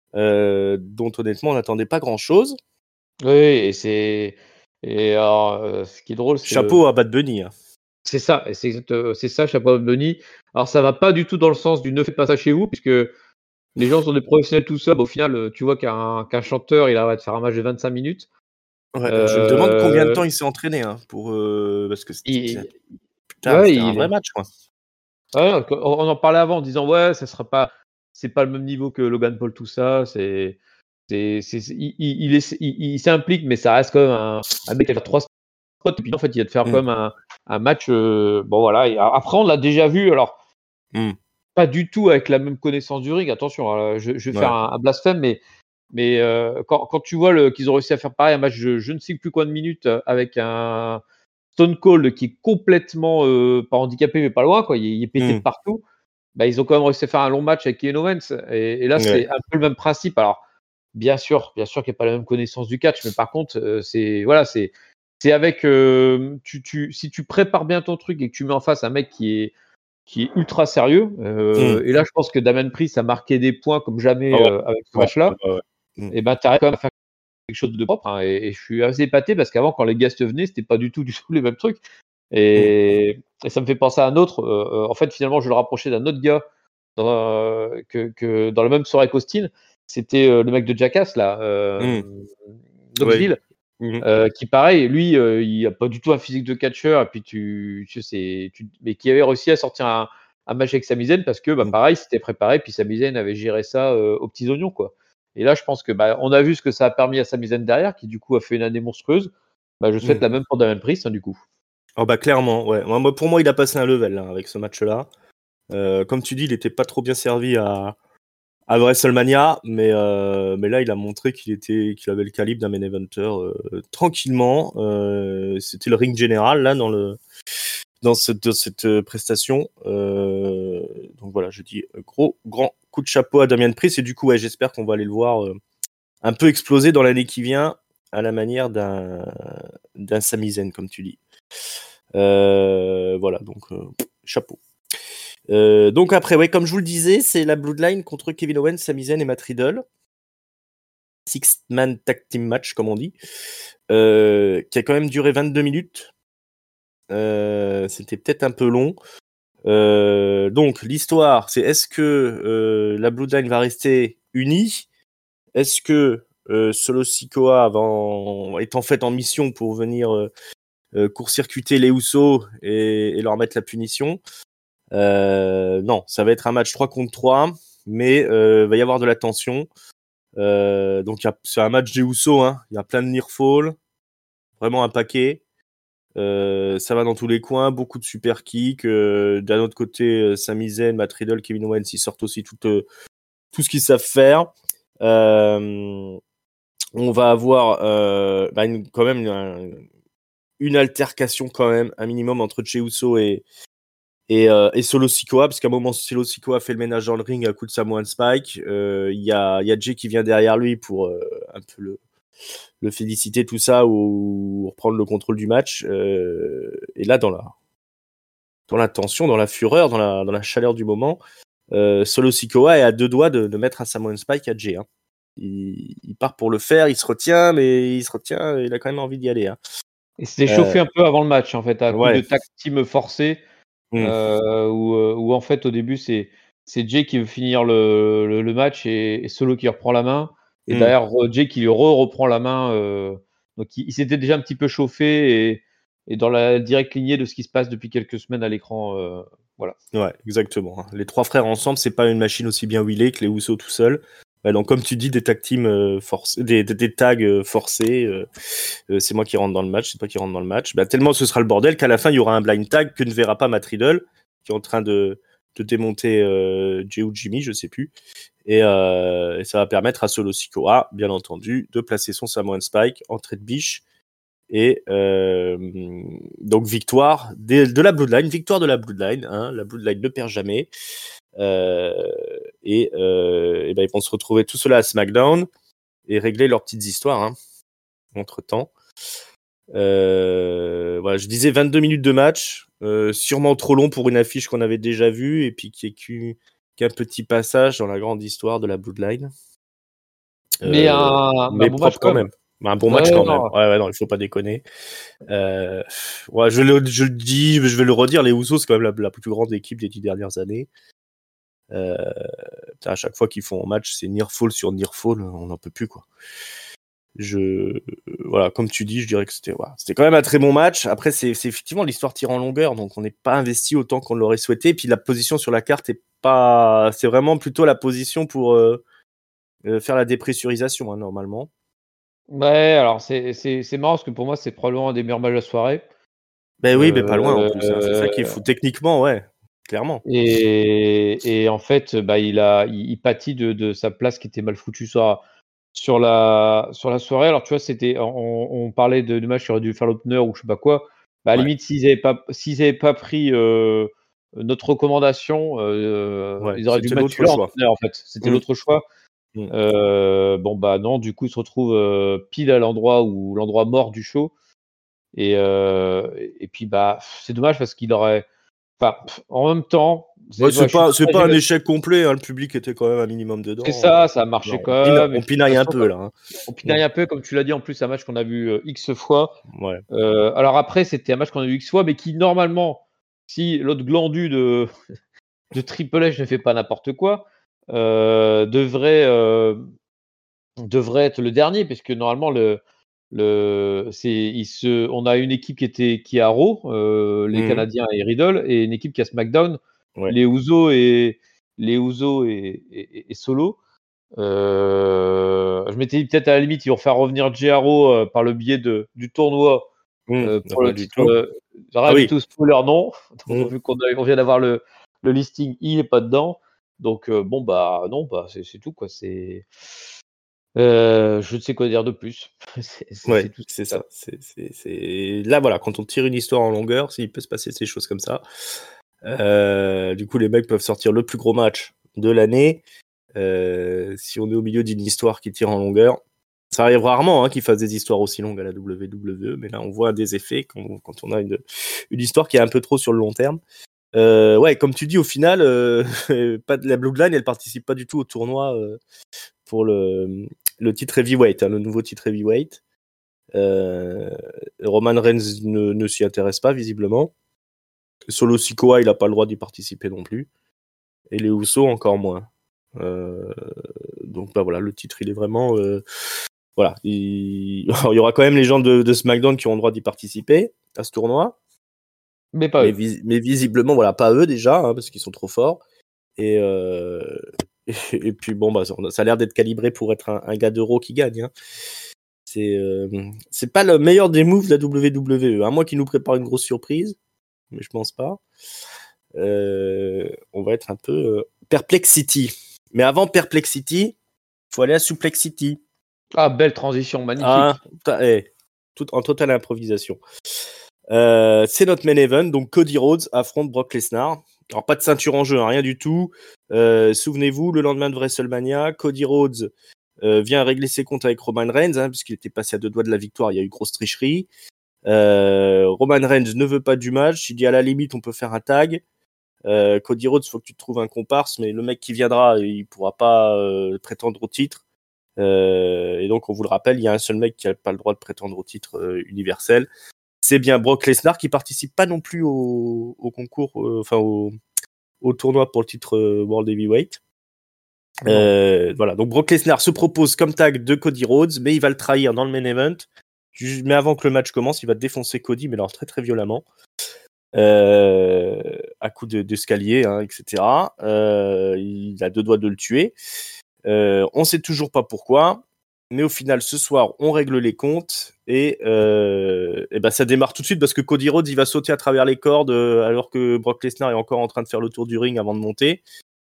euh, dont honnêtement on n'attendait pas grand-chose. Oui, et c'est. Et alors, euh, ce qui est drôle, c'est le. Chapeau à Bad Bunny. Hein. C'est ça, et c'est exact- euh, c'est ça, Chapeau Bunny. Alors, ça va pas du tout dans le sens du ne faites pas ça chez vous, puisque les gens sont des professionnels tout seuls. Au final, euh, tu vois qu'un qu'un chanteur, il arrête de faire un match de vingt-cinq minutes. Ouais, je me demande combien de Euh, temps il s'est entraîné, hein, pour euh, parce que c'était il, putain, ouais, c'était un il, vrai match, quoi. ouais, on on en parlait avant en disant ouais, ça sera pas, c'est pas le même niveau que Logan Paul, tout ça. C'est, c'est, c'est, c'est- il, il, il est- il- il s'implique, mais ça reste quand même un, un mec qui va faire trois spots. Et puis en fait, il va te faire Mm, quand même un, un match. euh, bon voilà. Et après, on l'a déjà vu. Alors mm, pas du tout avec la même connaissance du ring. Attention, hein, je, je vais faire ouais. un, un blasphème, mais mais euh, quand, quand tu vois le, qu'ils ont réussi à faire pareil un match de je ne sais plus combien de minutes euh, avec un Stone Cold qui est complètement euh, pas handicapé mais pas loin quoi, il, est- il est pété de Mm, partout. Bah, ils ont quand même réussi à faire un long match avec Kevin Owens et, et là c'est ouais. un peu le même principe. Alors bien sûr, bien sûr qu'il n'y a pas la même connaissance du catch, mais par contre euh, c'est voilà c'est c'est avec euh, tu, tu si tu prépares bien ton truc et que tu mets en face un mec qui est qui est ultra sérieux. Mm. Euh, et là, je pense que Damien Priest a marqué des points comme jamais Ah ouais, euh, avec ce ouais, match-là. ouais, ouais. Mm, Et ben, tu arrives quand même à faire quelque chose de propre. Hein, et, et je suis assez épaté parce qu'avant, quand les guests venaient, c'était pas du tout, du tout les mêmes trucs. mm, Et, et ça me fait penser à un autre. Euh, euh, en fait, finalement, je le rapprochais d'un autre gars dans, euh, que, que dans la même soirée qu'Austin. C'était euh, le mec de Jackass, là, euh, mm. Ouais. Knoxville. Mm, Euh, qui pareil, lui, euh, il a pas du tout un physique de catcheur, et puis tu, tu sais, tu, mais qui avait réussi à sortir un, un match avec Sami Zayn parce que, bah, mm, pareil, c'était préparé, puis Sami Zayn avait géré ça euh, aux petits oignons, quoi. Et là, je pense que, bah, on a vu ce que ça a permis à Sami Zayn derrière, qui du coup a fait une année monstrueuse. Bah, je souhaite mm. la même pour Damien Priest, hein, du coup. Oh bah clairement, ouais. Moi, moi, pour moi, il a passé un level là, avec ce match-là. Euh, comme tu dis, il était pas trop bien servi à, à WrestleMania, mais, euh, mais là, il a montré qu'il était, qu'il avait le calibre d'un main eventer euh, tranquillement. Euh, c'était le ring général là dans le dans cette, dans cette euh, prestation. Euh, donc voilà, je dis euh, gros grand coup de chapeau à Damien Priest et du coup, ouais, j'espère qu'on va aller le voir euh, un peu exploser dans l'année qui vient à la manière d'un d'un Sami Zayn, comme tu dis. Euh, voilà, donc euh, chapeau. Euh, donc après, ouais, comme je vous le disais, c'est la Bloodline contre Kevin Owens, Sami Zayn et Matt Riddle. Six-man tag team match, comme on dit, euh, qui a quand même duré vingt-deux minutes. Euh, c'était peut-être un peu long. Euh, donc l'histoire, c'est est-ce que euh, la Bloodline va rester unie est-ce que euh, Solo Sikoa avant, est en fait en mission pour venir euh, euh, court-circuiter les Usos et, et leur mettre la punition? euh, Non, ça va être un match trois contre trois, mais euh, va y avoir de la tension. Euh, donc y a, c'est un match des Usos, hein. Il y a plein de near fall, vraiment un paquet. Euh, ça va dans tous les coins, beaucoup de super kicks. Euh, d'un autre côté, euh, Sami Zayn, Matt Riddle, Kevin Owens, ils sortent aussi tout, euh, tout ce qu'ils savent faire. Euh, on va avoir euh, bah une, quand même une, une altercation quand même, un minimum entre Jey Uso et et, euh, et Solo Sikoa, parce qu'à un moment Solo Sikoa fait le ménage dans le ring à coup de Samoan Spike. Il euh, y a il y a Jey qui vient derrière lui pour euh, un peu le le féliciter, tout ça, ou reprendre le contrôle du match. Euh, et là, dans la dans la tension, dans la fureur, dans la dans la chaleur du moment, euh, Solo Sikoa est à deux doigts de, de mettre un Samoan Spike à Jey. Hein. Il, il part pour le faire, il se retient, mais il se retient, il a quand même envie d'y aller. Hein. Et c'était Euh, chauffé un peu avant le match, en fait, à coup de ouais. tag team forcé, Mm. euh, où, euh, où en fait au début c'est c'est Jey qui veut finir le, le, le match et, et Solo qui reprend la main, et Mm. derrière re- Jey qui lui re reprend la main. Euh, donc il, il s'était déjà un petit peu chauffé et, et dans la directe lignée de ce qui se passe depuis quelques semaines à l'écran. Euh, voilà. Ouais, exactement. Les trois frères ensemble, c'est pas une machine aussi bien huilée que les Usos tout seuls. Ouais, donc comme tu dis, des tag teams euh, forcés, des, des, des tags euh, forcés, euh, euh, c'est moi qui rentre dans le match, c'est toi qui rentre dans le match. Bah, tellement ce sera le bordel qu'à la fin il y aura un blind tag que ne verra pas Matt Riddle, qui est en train de, de démonter euh, Jey ou Jimmy, je sais plus. Et, euh, et ça va permettre à Solo Sikoa, bien entendu, de placer son Samoan Spike, entrée de biche. Et euh, donc victoire de, de la Bloodline, victoire de la Bloodline, hein, la Bloodline ne perd jamais. Euh, et, euh, et ben ils vont se retrouver tout cela à SmackDown et régler leurs petites histoires, hein, entre temps. Euh, voilà, je disais vingt-deux minutes de match, euh, sûrement trop long pour une affiche qu'on avait déjà vue et puis qui est qu'u, qu'un petit passage dans la grande histoire de la Bloodline. Mais Euh, un, mais un mais bon match propre quand quand même. même. Un bon Ouais, match quand même. non. Ouais, ouais, non, il faut pas déconner. Euh, ouais, je le, je le dis, je vais le redire, les Usos, c'est quand même la, la plus grande équipe des dix dernières années. Euh, à chaque fois qu'ils font un match, c'est near fall sur near fall, on n'en peut plus, quoi. Je, voilà, comme tu dis, je dirais que c'était, voilà, c'était quand même un très bon match. Après, c'est, c'est effectivement l'histoire tire en longueur, donc on n'est pas investi autant qu'on l'aurait souhaité. Puis la position sur la carte est pas, c'est vraiment plutôt la position pour euh, euh, faire la dépressurisation, hein, normalement. Ouais, alors c'est c'est c'est marrant parce que pour moi c'est probablement un des meilleurs matchs de la soirée. Ben oui, mais pas loin en plus. Hein. C'est ça qui est Euh, fou. Techniquement, ouais, clairement. et, et en fait, bah, il a il, il pâtit de, de sa place qui était mal foutue sur, sur la sur la soirée. Alors tu vois, c'était on, on parlait de, de match qui aurait dû faire l'opener ou je sais pas quoi. Bah, à la Ouais, limite, s'ils avaient pas s'ils avaient pas pris euh, notre recommandation, euh, ouais. ils auraient dû C'était mettre l'autre celui-là en choix. opener en fait. C'était Mmh, l'autre choix. mmh. Euh, bon bah non, du coup, il se retrouve euh, pile à l'endroit où l'endroit mort du show. Et, euh, et puis bah c'est dommage parce qu'il aurait. Enfin, pff, en même temps, Ouais, c'est c'est ouais, je suis pas, c'est pas partagé un là-dessus. échec complet. Hein. Le public était quand même un minimum C'est dedans. Euh, ça, ça a marché non, on, quand pina- même. Et on puis de toute pinaille un façon, peu comme là. Hein. on Mmh. pinaille un peu, comme tu l'as dit, en plus, c'est un match qu'on a vu euh, X fois. Ouais. Euh, alors après, c'était un match qu'on a vu X fois, mais qui normalement, si l'autre glandu de, de Triple H ne fait pas n'importe quoi, euh, devrait, euh, devrait être le dernier, puisque normalement, le, le, c'est, il se, on a une équipe qui, était, qui est à Raw, euh, les Mmh. Canadiens et Riddle, et une équipe qui est à SmackDown, Ouais. les Usos et, les Usos et, et, et Solo. Euh, je m'étais dit peut-être à la limite ils vont faire revenir Jey Haro euh, par le biais de, du tournoi Mmh. euh, pour le Rien du titre. tout. Euh, Ah rien du oui. tout, spoiler non. Donc, Mmh. vu qu'on a- on vient d'avoir le, le listing, il n'est pas dedans. Donc euh, bon bah non, bah c'est c'est tout quoi. C'est euh, je ne sais quoi dire de plus. c'est c'est- c'est Ouais, tout. c'est Ça. ça. C'est, c'est, c'est... Là, voilà, quand on tire une histoire en longueur, il peut se passer ces choses comme ça. Euh, du coup, les mecs peuvent sortir le plus gros match de l'année. Euh, si on est au milieu d'une histoire qui tire en longueur, ça arrive rarement hein, qu'ils fassent des histoires aussi longues à la W W E, mais là on voit des effets quand, quand on a une, une histoire qui est un peu trop sur le long terme. Euh, ouais, comme tu dis, au final, euh, pas de la Bloodline, elle participe pas du tout au tournoi euh, pour le, le titre heavyweight, hein, le nouveau titre heavyweight. Euh, Roman Reigns ne, ne s'y intéresse pas visiblement. Solo Sikoa, il a pas le droit d'y participer non plus. Et les Usos encore moins. Euh, donc bah voilà, le titre il est vraiment euh, voilà, il... Alors, il y aura quand même les gens de, de SmackDown qui auront le droit d'y participer à ce tournoi, Mais pas mais, eux. vis- mais visiblement voilà, pas eux déjà hein, parce qu'ils sont trop forts et euh... et, et puis bon bah ça, ça a l'air d'être calibré pour être un, un gars d'Euro qui gagne. Hein. C'est euh... c'est pas le meilleur des moves de la W W E, à moins qu'ils nous préparent une grosse surprise, mais je pense pas. Euh... On va être un peu euh... Perplexity. Mais avant Perplexity, faut aller à Suplexity. Ah, belle transition, magnifique. Ah, eh, tout en totale improvisation. Euh, c'est notre main event, donc Cody Rhodes affronte Brock Lesnar. Alors pas de ceinture en jeu, hein, rien du tout. Euh, souvenez-vous, le lendemain de WrestleMania, Cody Rhodes euh, vient régler ses comptes avec Roman Reigns, hein, puisqu'il était passé à deux doigts de la victoire, il y a eu grosse tricherie. Euh, Roman Reigns ne veut pas du match, il dit à la limite on peut faire un tag. Euh, Cody Rhodes, faut que tu te trouves un comparse, mais le mec qui viendra, il pourra pas euh, prétendre au titre. Euh, et donc, on vous le rappelle, il y a un seul mec qui n'a pas le droit de prétendre au titre euh, universel. C'est bien Brock Lesnar qui participe pas non plus au, au concours, euh, enfin au, au tournoi pour le titre euh, World Heavyweight. Euh, voilà, donc Brock Lesnar se propose comme tag de Cody Rhodes, mais il va le trahir dans le main event. Mais avant que le match commence, il va défoncer Cody, mais alors très très violemment, euh, à coups de, d'escalier, hein, et cetera. Euh, il a deux doigts de le tuer. Euh, on sait toujours pas pourquoi, mais au final, ce soir, on règle les comptes et, euh, et ben ça démarre tout de suite parce que Cody Rhodes, il va sauter à travers les cordes euh, alors que Brock Lesnar est encore en train de faire le tour du ring avant de monter.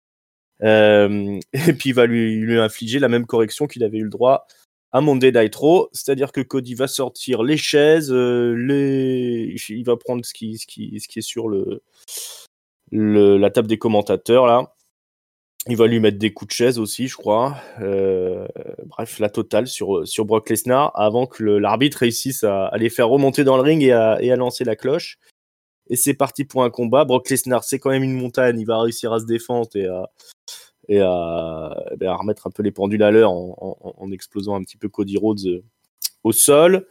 Euh, et puis il va lui, lui infliger la même correction qu'il avait eu le droit à Monday Night Raw, c'est-à-dire que Cody va sortir les chaises, euh, les... il va prendre ce qui, ce qui, ce qui est sur le, le, la table des commentateurs là. Il va lui mettre des coups de chaise aussi, je crois. Euh, bref, la totale sur, sur Brock Lesnar avant que le, l'arbitre réussisse à, à les faire remonter dans le ring et à, et à lancer la cloche. Et c'est parti pour un combat. Brock Lesnar, c'est quand même une montagne. Il va réussir à se défendre et à, et à, à remettre un peu les pendules à l'heure en, en, en explosant un petit peu Cody Rhodes au sol.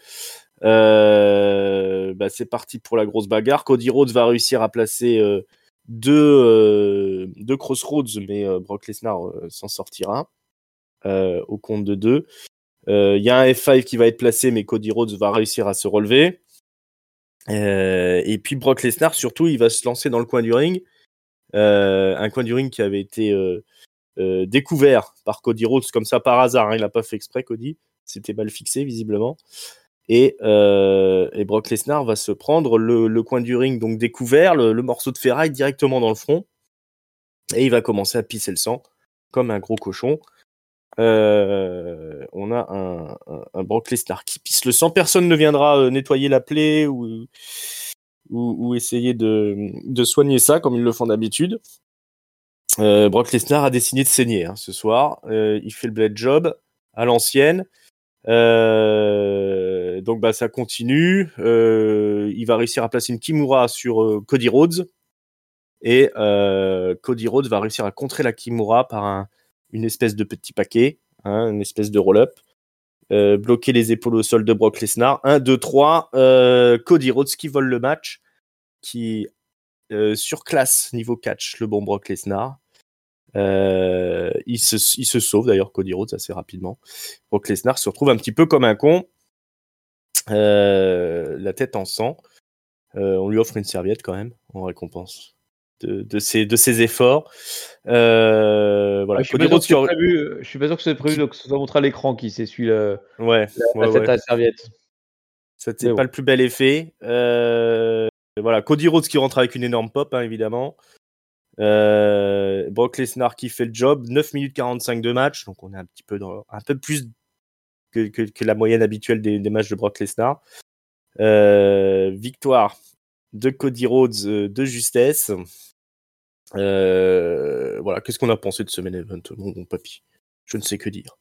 Euh, bah c'est parti pour la grosse bagarre. Cody Rhodes va réussir à placer... Euh, Deux, euh, deux crossroads, mais euh, Brock Lesnar euh, s'en sortira euh, au compte de deux. Il euh, y a un F cinq qui va être placé, mais Cody Rhodes va réussir à se relever. Euh, et puis Brock Lesnar, surtout, il va se lancer dans le coin du ring. Euh, un coin du ring qui avait été euh, euh, découvert par Cody Rhodes comme ça par hasard. Hein, il n'a pas fait exprès, Cody. C'était mal fixé, visiblement. Et, euh, et Brock Lesnar va se prendre le, le coin du ring donc découvert, le, le morceau de ferraille directement dans le front, et il va commencer à pisser le sang comme un gros cochon. Euh, on a un, un, un Brock Lesnar qui pisse le sang. Personne ne viendra euh, nettoyer la plaie ou, ou, ou essayer de, de soigner ça comme ils le font d'habitude. Euh, Brock Lesnar a décidé de saigner hein, ce soir. Euh, il fait le blade job à l'ancienne. Euh, donc bah ça continue. Euh, il va réussir à placer une Kimura sur euh, Cody Rhodes et euh, Cody Rhodes va réussir à contrer la Kimura par un, une espèce de petit paquet, hein, une espèce de roll-up, euh, bloquer les épaules au sol de Brock Lesnar. un, deux, trois. Euh, Cody Rhodes qui vole le match, qui euh, surclasse niveau catch le bon Brock Lesnar. Euh, il, se, il se sauve d'ailleurs Cody Rhodes assez rapidement. Brock Lesnar se retrouve un petit peu comme un con, euh, la tête en sang. Euh, on lui offre une serviette quand même en récompense de, de, ses, de ses efforts. Euh, voilà. Ouais, je suis Cody pas sûr Rhodes que c'est qui... prévu. euh, Je suis pas sûr que c'est prévu donc que ce soit montré à l'écran qui s'essuie le, ouais, la, ouais, la tête ouais. à la serviette. C'était Mais pas bon. le plus bel effet. Euh, voilà. Cody Rhodes qui rentre avec une énorme pop, hein, évidemment. Euh, Brock Lesnar qui fait le job, neuf minutes quarante-cinq de match, donc on est un petit peu dans un peu plus que, que, que la moyenne habituelle des, des matchs de Brock Lesnar. Euh, victoire de Cody Rhodes euh, de justesse. Euh, voilà, qu'est-ce qu'on a pensé de ce main event, mon bon papy? Je ne sais que dire.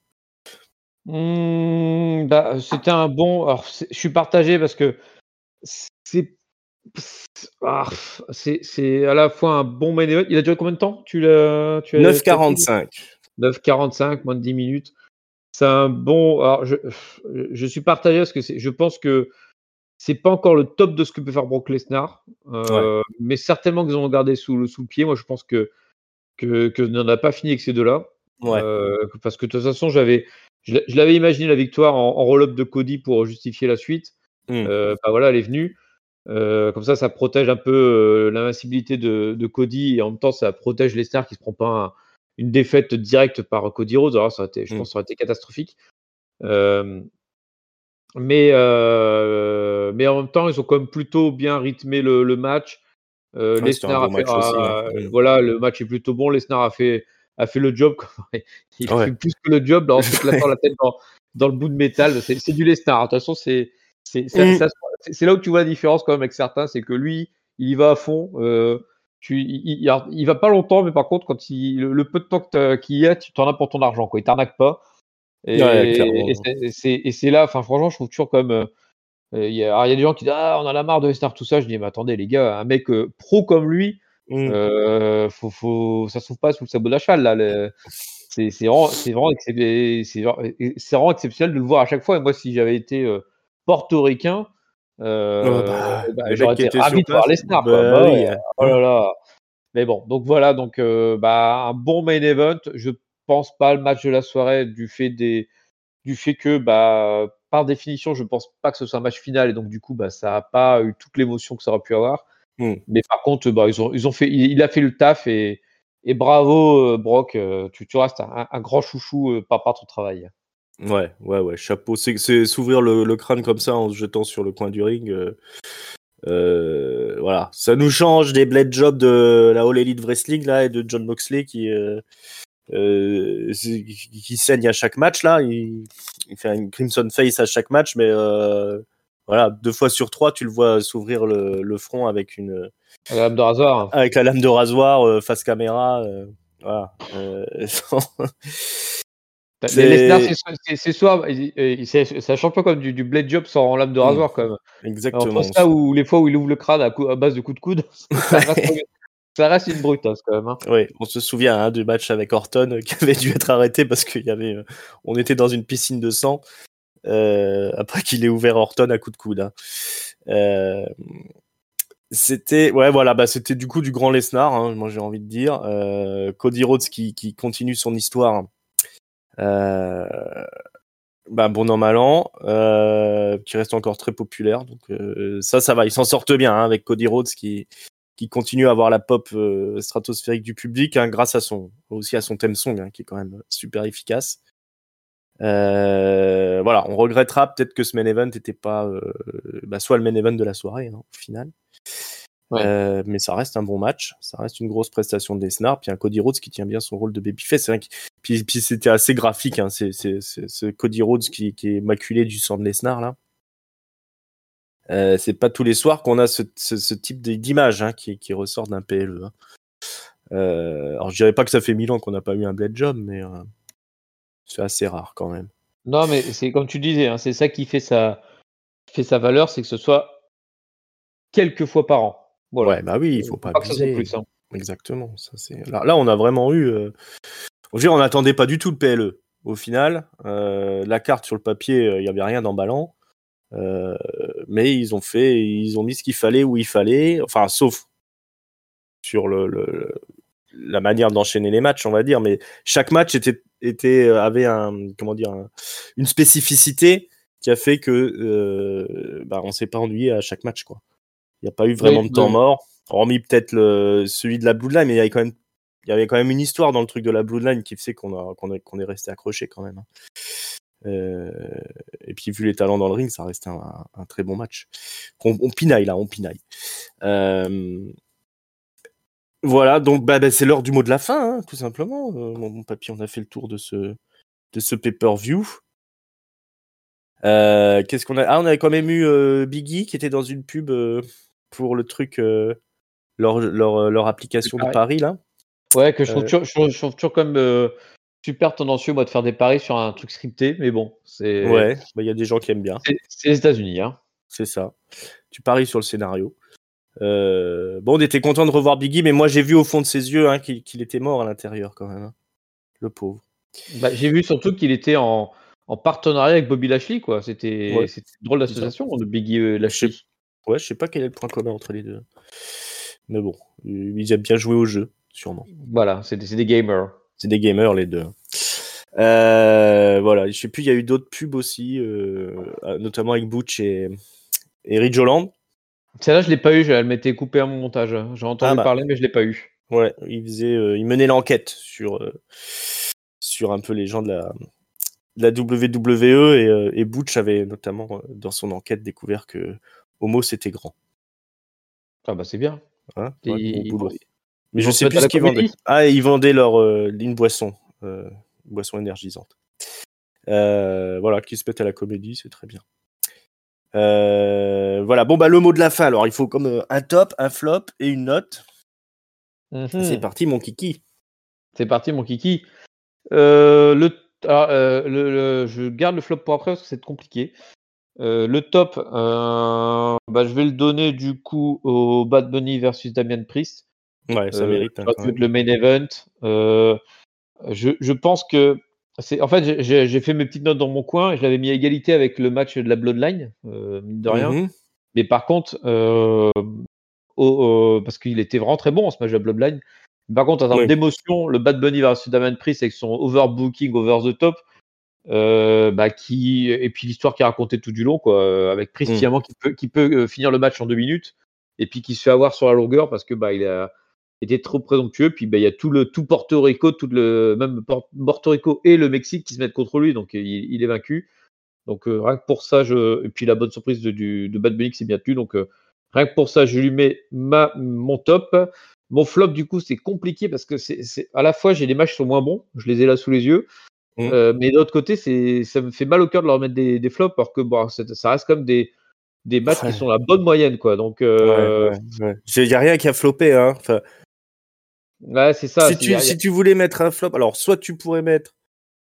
Mmh, bah, c'était un bon. Alors, c'est- je suis partagé parce que c'est ah, c'est c'est à la fois un bon main event. Il a duré combien de temps? Tu l'as tu as neuf tu as dit? quarante-cinq. neuf quarante-cinq, moins de dix minutes. C'est un bon. Alors, je je suis partagé parce que c'est je pense que c'est pas encore le top de ce que peut faire Brock Lesnar, Ouais. heu, mais certainement qu'ils ont gardé sous le sous le pied. Moi, je pense que que que n'en a pas fini avec ces deux-là. Ouais. Euh, parce que de toute façon, j'avais, je l'a- je l'avais imaginé la victoire en, en roll-up de Cody pour justifier la suite. Mm. Euh, bah voilà, elle est venue. Euh, comme ça, ça protège un peu euh, l'invincibilité de, de Cody et en même temps, ça protège Lesnar qui se prend pas un- une défaite directe par Cody Rhodes. Alors, ça aurait été, je Mm. pense que ça aurait été catastrophique. Euh, mais, euh, mais en même temps, ils ont quand même plutôt bien rythmé le, le match. Euh, Ouais, c'était un Lesnar a bon fait, match aussi. Ouais. a- Mm. voilà, le match est plutôt bon. Lesnar a fait, a fait le job. Il a Ouais. fait plus que le job là, en s'éclatant la tête dans, dans le bout de métal. C'est, c'est du Lesnar. De toute façon, c'est, c'est, ça- Mm. ça- c'est c'est là où tu vois la différence quand même avec certains, c'est que lui, il y va à fond. Euh, tu, il, il, il- il va pas longtemps, mais par contre, quand il, le, le peu de temps que t'as- qu'il y a, tu t'en as pour ton argent. Quoi. Il t'arnaque pas. Ouais, Et, et clairement. c'est, et c'est, et c'est là, enfin, franchement, je trouve toujours comme. euh, euh, Il y, a alors, il y a des gens qui disent ah on en a marre de Lesnar tout ça. Je dis mais attendez les gars, un mec euh, pro comme lui, Mm. euh, faut, faut, ça se trouve pas sous le sabot de la cheval là. Le- c'est c'est vraiment, c'est vraiment, excep- c'est vraiment c'est vraiment exceptionnel de le voir à chaque fois. Et moi si j'avais été euh, portoricain, Ouais, euh, bah, bah, les mecs j'aurais qui été étaient ravi sur de voir place, Lesnar quoi. bah Bah ouais, oui. Hein. oh là là. Mais bon, donc voilà, donc euh, bah, un bon main event. Je pense pas le match de la soirée du fait des du fait que, bah, par définition, je pense pas que ce soit un match final et donc du coup, bah, ça a pas eu toute l'émotion que ça aurait pu avoir. Mm. Mais par contre, bah, ils ont, ils ont fait, il, il a fait le taf et, et bravo, euh, Brock, euh, tu, tu restes un, un grand chouchou euh, par, par ton travail. Ouais, ouais, ouais, chapeau. C'est, c'est s'ouvrir le, le crâne comme ça en se jetant sur le coin du ring. euh, euh, voilà, ça nous change des blade jobs de la All Elite Wrestling là et de John Moxley qui euh, euh, c'est- qui, qui saigne à chaque match là. Il, il fait une Crimson Face à chaque match, mais euh, voilà, deux fois sur trois, tu le vois s'ouvrir le, le front avec une La lame de rasoir. avec la lame de rasoir euh, face caméra. Euh, voilà. Euh, Les Lesnar, c'est c'est c'est- c'est soit, il- il- c'est ça change pas comme du, du blade job sans lame de Mm, rasoir quand même. Entre exactement. ça ou les fois où il ouvre le crâne à, coup- à base de coups de coude, ça reste, ça reste une brutasse quand même. Hein. Oui, on se souvient hein, du match avec Orton euh, qui avait dû être arrêté parce qu'il y avait, euh, on était dans une piscine de sang euh, après qu'il ait ouvert Orton à coups de coude. Hein. Euh, c'était, ouais, voilà, bah c'était du coup du grand Lesnar, hein, moi j'ai envie de dire. Euh, Cody Rhodes qui, qui continue son histoire. Euh, bah bon an mal an, euh, qui reste encore très populaire. Donc euh, ça, ça va, ils s'en sortent bien hein, avec Cody Rhodes qui qui continue à avoir la pop euh, stratosphérique du public hein, grâce à son aussi à son theme song hein, qui est quand même super efficace. Euh, voilà, on regrettera peut-être que ce main event n'était pas euh, bah, soit le main event de la soirée hein, au final. Ouais. Euh, mais ça reste un bon match, ça reste une grosse prestation de Lesnar, puis un Cody Rhodes qui tient bien son rôle de babyface. C'est vrai que, puis, puis c'était assez graphique, hein, c'est, c'est, c'est, ce Cody Rhodes qui, qui est maculé du sang de Lesnar là. Euh, c'est pas tous les soirs qu'on a ce, ce, ce type d'image hein, qui, qui ressort d'un P L E. Hein. Euh, alors je dirais pas que ça fait mille ans qu'on n'a pas eu un blade job, mais euh, c'est assez rare quand même. Non, mais c'est comme tu disais, hein, c'est ça qui fait sa, qui fait sa valeur, c'est que ce soit quelques fois par an. Voilà. Ouais, bah oui, il Euh, faut faut pas pas que ça soit abuser. plus. Hein. Exactement. Ça, c'est... Là, là, on a vraiment eu. Euh... Je veux dire, on n'attendait pas du tout le P L E. Au final, euh, la carte sur le papier, il euh, n'y avait rien d'emballant. Euh, mais ils ont fait, ils ont mis ce qu'il fallait où il fallait. Enfin, sauf sur le, le, la manière d'enchaîner les matchs, on va dire. Mais chaque match était, était avait un, comment dire, un, une spécificité qui a fait que euh, bah, on s'est pas ennuyé à chaque match, quoi. Il n'y a pas eu vraiment Oui, de temps oui. mort, hormis peut-être le, celui de la Bloodline, mais il y avait quand même, il y avait quand même une histoire dans le truc de la Bloodline qui fait qu'on a, qu'on est, qu'on est resté accroché quand même. Euh, et puis vu les talents dans le ring, ça reste un, un, un très bon match. On, on pinaille là, on pinaille. Euh, voilà, donc bah, bah, c'est l'heure du mot de la fin, hein, tout simplement. Euh, mon, mon papy, on a fait le tour de ce, de ce pay-per-view. Euh, qu'est-ce qu'on a Ah, on avait quand même eu euh, Biggie qui était dans une pub euh, pour le truc. Euh, leur, leur, leur application de Paris, là. Ouais, que je trouve Euh, toujours, je trouve, je trouve toujours comme euh, super tendancieux, moi, de faire des paris sur un truc scripté, mais bon, c'est ouais, bah, il y a des gens qui aiment bien, c'est c'est les États-Unis, hein. c'est ça. Tu paries sur le scénario. Euh, bon, on était content de revoir Biggie, mais moi j'ai vu au fond de ses yeux hein, qu'il, qu'il était mort à l'intérieur quand même. Hein. Le pauvre. Bah, j'ai vu surtout qu'il était en, en partenariat avec Bobby Lashley, quoi. C'était Ouais, c'était une drôle c'est ça. d'association de Biggie et Je sais, Lashley. ouais, je sais pas quel est le point commun entre les deux. Mais bon, ils aiment bien jouer au jeu, sûrement. Voilà, c'est des, c'est des gamers. C'est des gamers les deux. Euh, voilà, je sais plus, il y a eu d'autres pubs aussi, euh, notamment avec Butch et, et Ridge Holland. Celle-là, je l'ai pas eu, elle m'était coupée à mon montage. J'ai entendu Ah bah, parler, mais je l'ai pas eu. ouais, il faisait, euh, il menait l'enquête sur, euh, sur un peu les gens de la, de la W W E et, euh, et Butch avait notamment euh, dans son enquête découvert que Homo c'était grand. Ah bah c'est bien. Hein, Et ouais, bon ils, boulot. vont, Mais ils je vont se sais mettre plus à ce la qu'ils vendaient. comédie. Ah, ils vendaient leur euh, ligne boisson, euh, boisson énergisante. Euh, voilà, qui se mettent à la comédie, c'est très bien. Euh, voilà, bon bah le mot de la fin. Alors il faut comme euh, un top, un flop et une note. Mm-hmm. C'est parti, mon kiki. C'est parti, mon kiki. Euh, le, alors, euh, le, le, je garde le flop pour après parce que c'est compliqué. Euh, le top, euh, bah, je vais le donner du coup au Bad Bunny versus Damian Priest. Ouais, ça Euh, mérite hein, ça quand peut être même. le main event. Euh, je, je pense que c'est. En fait, j'ai, j'ai fait mes petites notes dans mon coin et je l'avais mis à égalité avec le match de la Bloodline, euh, mine de rien. Mm-hmm. Mais par contre, euh, au, au, parce qu'il était vraiment très bon en ce match de la Bloodline. Par contre, en termes Oui. d'émotion, le Bad Bunny versus Damian Priest avec son overbooking, over the top, euh, bah, qui et puis l'histoire qui est racontée tout du long, quoi, avec Priest Mm. finalement qui peut, qui peut euh, finir le match en deux minutes et puis qui se fait avoir sur la longueur parce que bah il a été trop présomptueux. Puis bah il y a tout le tout Porto Rico, tout le même Porto Rico et le Mexique qui se mettent contre lui, donc il, il est vaincu. Donc euh, rien que pour ça, je et puis la bonne surprise de, du, de Bad Bunny qui s'est bien tenu, donc euh, rien que pour ça, je lui mets ma mon top. Mon flop, du coup, c'est compliqué parce que c'est, c'est à la fois j'ai des matchs qui sont moins bons, je les ai là sous les yeux. Mm. Euh, mais de l'autre côté, c'est, ça me fait mal au cœur de leur mettre des, des flops, alors que bon, ça, ça reste comme des, des matchs qui Ouais. sont la bonne moyenne, quoi. Donc, Ouais, euh, ouais, ouais. Il n'y a rien qui a floppé, hein. Enfin, ouais, c'est ça. si C'est, y tu, a, y a... si tu voulais mettre un flop, alors soit tu pourrais mettre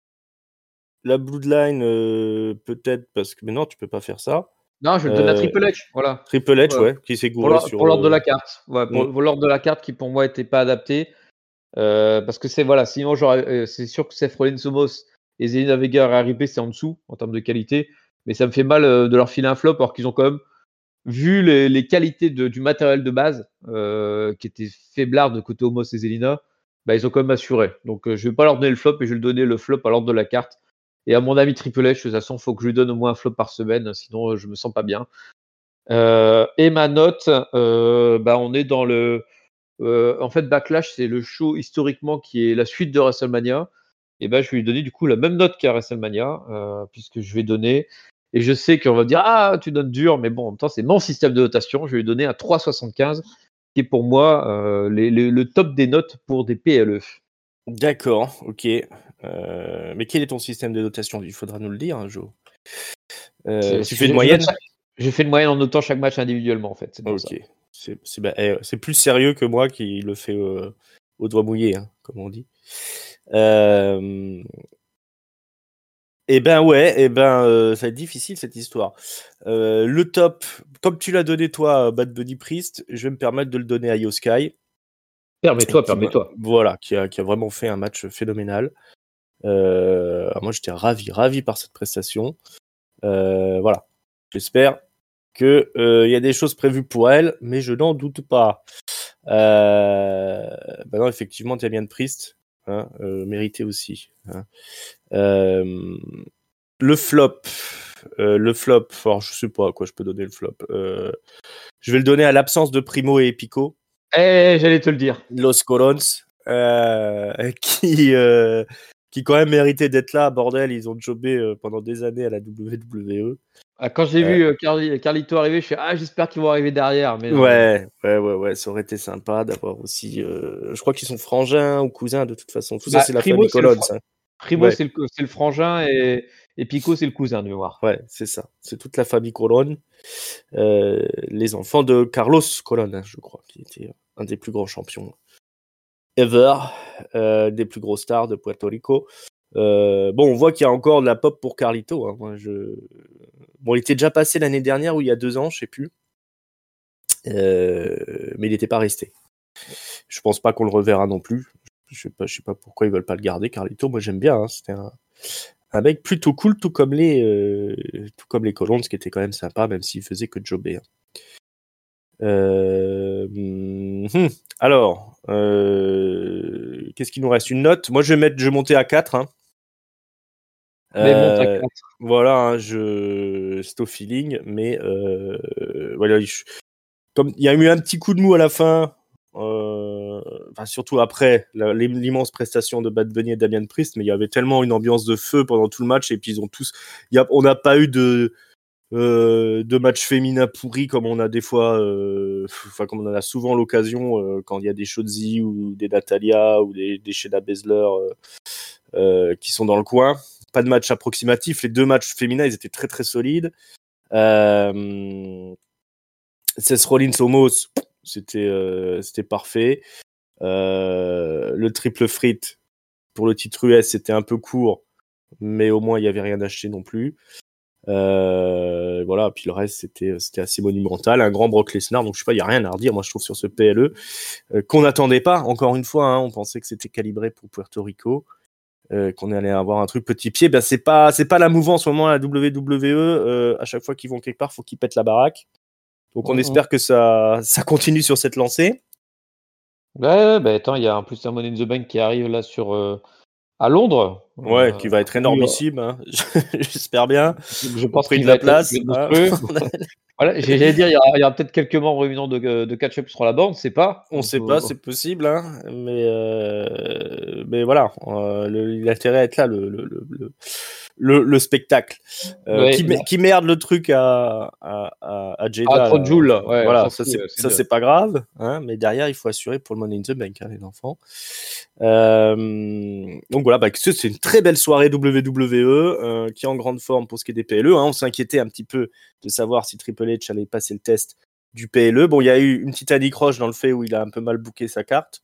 la Bloodline, euh, peut-être, parce que mais non, tu peux pas faire ça. Non, je vais le donner à Euh, Triple H, voilà. Triple H, Voilà. ouais, qui s'est Pour, gouré l'or- sur. pour l'ordre de Euh... la carte. Ouais, mm. pour, pour l'ordre de la carte qui, pour moi, était pas adapté. Euh, parce que c'est, voilà, sinon, j'aurais, euh, c'est sûr que Seth Rollins, Somos et Zelina Vega et R I P, c'est en dessous, en termes de qualité. Mais ça me fait mal euh, de leur filer un flop, alors qu'ils ont quand même vu les, les qualités de, du matériel de base, euh, qui était faiblard de côté Homos et Zelina, bah, ils ont quand même assuré. Donc euh, je vais pas leur donner le flop et je vais le donner le flop à l'ordre de la carte. Et à mon ami Triple H, de toute façon, il faut que je lui donne au moins un flop par semaine, sinon euh, je me sens pas bien. Euh, et ma note, euh, bah, on est dans le. Euh, en fait, Backlash, c'est le show historiquement qui est la suite de WrestleMania. Et ben, je vais lui donner du coup la même note qu'à WrestleMania, euh, puisque je vais donner. Et je sais qu'on va me dire, ah, tu donnes dur, mais bon, en même temps, c'est mon système de notation. Je vais lui donner un trois virgule soixante-quinze, qui est pour moi euh, les, les, le top des notes pour des P L E. D'accord, ok. Euh, mais quel est ton système de notation? Il faudra nous le dire, hein, Joe. Euh, C'est, tu fais je, une je note moyenne? chaque- J'ai fait une moyenne en notant chaque match individuellement, en fait. C'est pour ça. Ok. C'est c'est bah, eh, c'est plus sérieux que moi qui le fais euh, au doigt mouillé, hein, comme on dit. Euh... Eh ben ouais, eh ben euh, ça va être difficile cette histoire. Euh, le top, comme tu l'as donné toi, Bad Bunny Priest, je vais me permettre de le donner à Yoskai. Permets-toi, Qui m'a- permets-toi. Voilà, qui a, qui a vraiment fait un match phénoménal. Euh, moi, j'étais ravi, ravi par cette prestation. Euh, voilà, j'espère que euh, il y a des choses prévues pour elle, mais je n'en doute pas. Euh, bah non, effectivement, Damian Priest, hein, euh, mérité aussi. Hein. Euh, le flop, euh, le flop, alors je sais pas à quoi je peux donner le flop. Euh, je vais le donner à l'absence de Primo et Epico. Eh, j'allais te le dire. Los Colons, euh, qui, euh, qui quand même méritait d'être là, bordel, ils ont jobé euh, pendant des années à la W W E. Ah, quand j'ai Euh, vu euh, Carli- Carlito arriver, je fais, ah, j'espère qu'ils vont arriver derrière. Mais non, non. ouais, ouais, ouais, ouais, ça aurait été sympa d'avoir aussi. Euh, je crois qu'ils sont frangins ou cousins de toute façon. Tout ça, Bah, c'est la Primo, famille c'est le, Colons. fra- Hein. Primo, Ouais, c'est le, c'est le frangin et, et Pico, c'est le cousin de mémoire. ouais, c'est ça. C'est toute la famille Colon. Euh, les enfants de Carlos Colon, hein, je crois, qui était un des plus grands champions ever, euh, des plus gros stars de Puerto Rico. Euh, bon, on voit qu'il y a encore de la pop pour Carlito. Hein. Moi, je... Bon, il était déjà passé l'année dernière ou il y a deux ans, je sais plus. Euh, mais il n'était pas resté. Je pense pas qu'on le reverra non plus. Je sais pas, je sais pas pourquoi ils veulent pas le garder, Carlito. Moi, j'aime bien. Hein. C'était un, un mec plutôt cool, tout comme les, euh, tout comme les Colons, qui était quand même sympa, même s'il faisait que jobber. Hein. Euh... Hmm. Alors, euh... qu'est-ce qu'il nous reste? Une note? Moi, je vais mettre, je vais monter à quatre. Hein. Mais bon, t'as Euh, quatre. voilà, hein, je... c'est au feeling, mais euh, voilà, je- comme il y a eu un petit coup de mou à la fin, euh, enfin, surtout après la- l'immense prestation de Bad Bunny et Damien Priest, mais il y avait tellement une ambiance de feu pendant tout le match, et puis ils ont tous, il y a, on n'a pas eu de euh, de matchs féminins pourris comme on a des fois, euh, enfin comme on en a souvent l'occasion euh, quand il y a des Shotzi ou des Natalia ou des, des Shayna Baszler euh, euh, qui sont dans le coin. Pas de match approximatif. Les deux matchs féminins, ils étaient très très solides. Euh, Seth Rollins Homos, c'était euh, c'était parfait. Euh, le triple frit pour le titre U S, c'était un peu court, mais au moins il y avait rien acheté non plus. Euh, voilà, puis le reste c'était c'était assez monumental, un grand Brock Lesnar, donc je sais pas, il y a rien à redire moi je trouve sur ce P L E euh, qu'on n'attendait pas. Encore une fois, hein, on pensait que c'était calibré pour Puerto Rico, euh, qu'on allait avoir un truc petit pied. Ben c'est pas c'est pas la mouvance au moment à la W W E. Euh, à chaque fois qu'ils vont quelque part, faut qu'ils pètent la baraque. Donc on Mmh mh. espère que ça ça continue sur cette lancée. Ouais, ouais, bah, attends, il y a en plus un Money in the Bank qui arrive là sur, heu, à Londres, Ouais, heu, qui va être où, heu, énormissime, hein. J'espère bien, donc je au pense prix qu'il de va la être il va place. être Hein. monstrueux. Voilà, j'ai j'allais dire, il y aura il y aura peut-être quelques membres éminents de de de Catch Up sur la bande, on sait pas, On on sait peut pas, c'est possible, hein, mais euh, mais voilà, euh, le- l'intérêt à être là, le le le le, le spectacle, euh, ouais, qui là, qui merde le truc à à à, à ah, Jeddah trop de là, joules enfin, là, ouais, on voilà, s'en ça fout, c'est heu, c'est ça bien. c'est pas grave, hein, mais derrière il faut assurer pour le Money in the Bank, hein, les enfants. Euh, donc voilà, bah, c'est c'est une très belle soirée W W E euh, qui est en grande forme pour ce qui est des P L E. Hein. On s'inquiétait un petit peu de savoir si Triple H allait passer le test du P L E. Bon, il y a eu une petite anicroche dans le fait où il a un peu mal booké sa carte.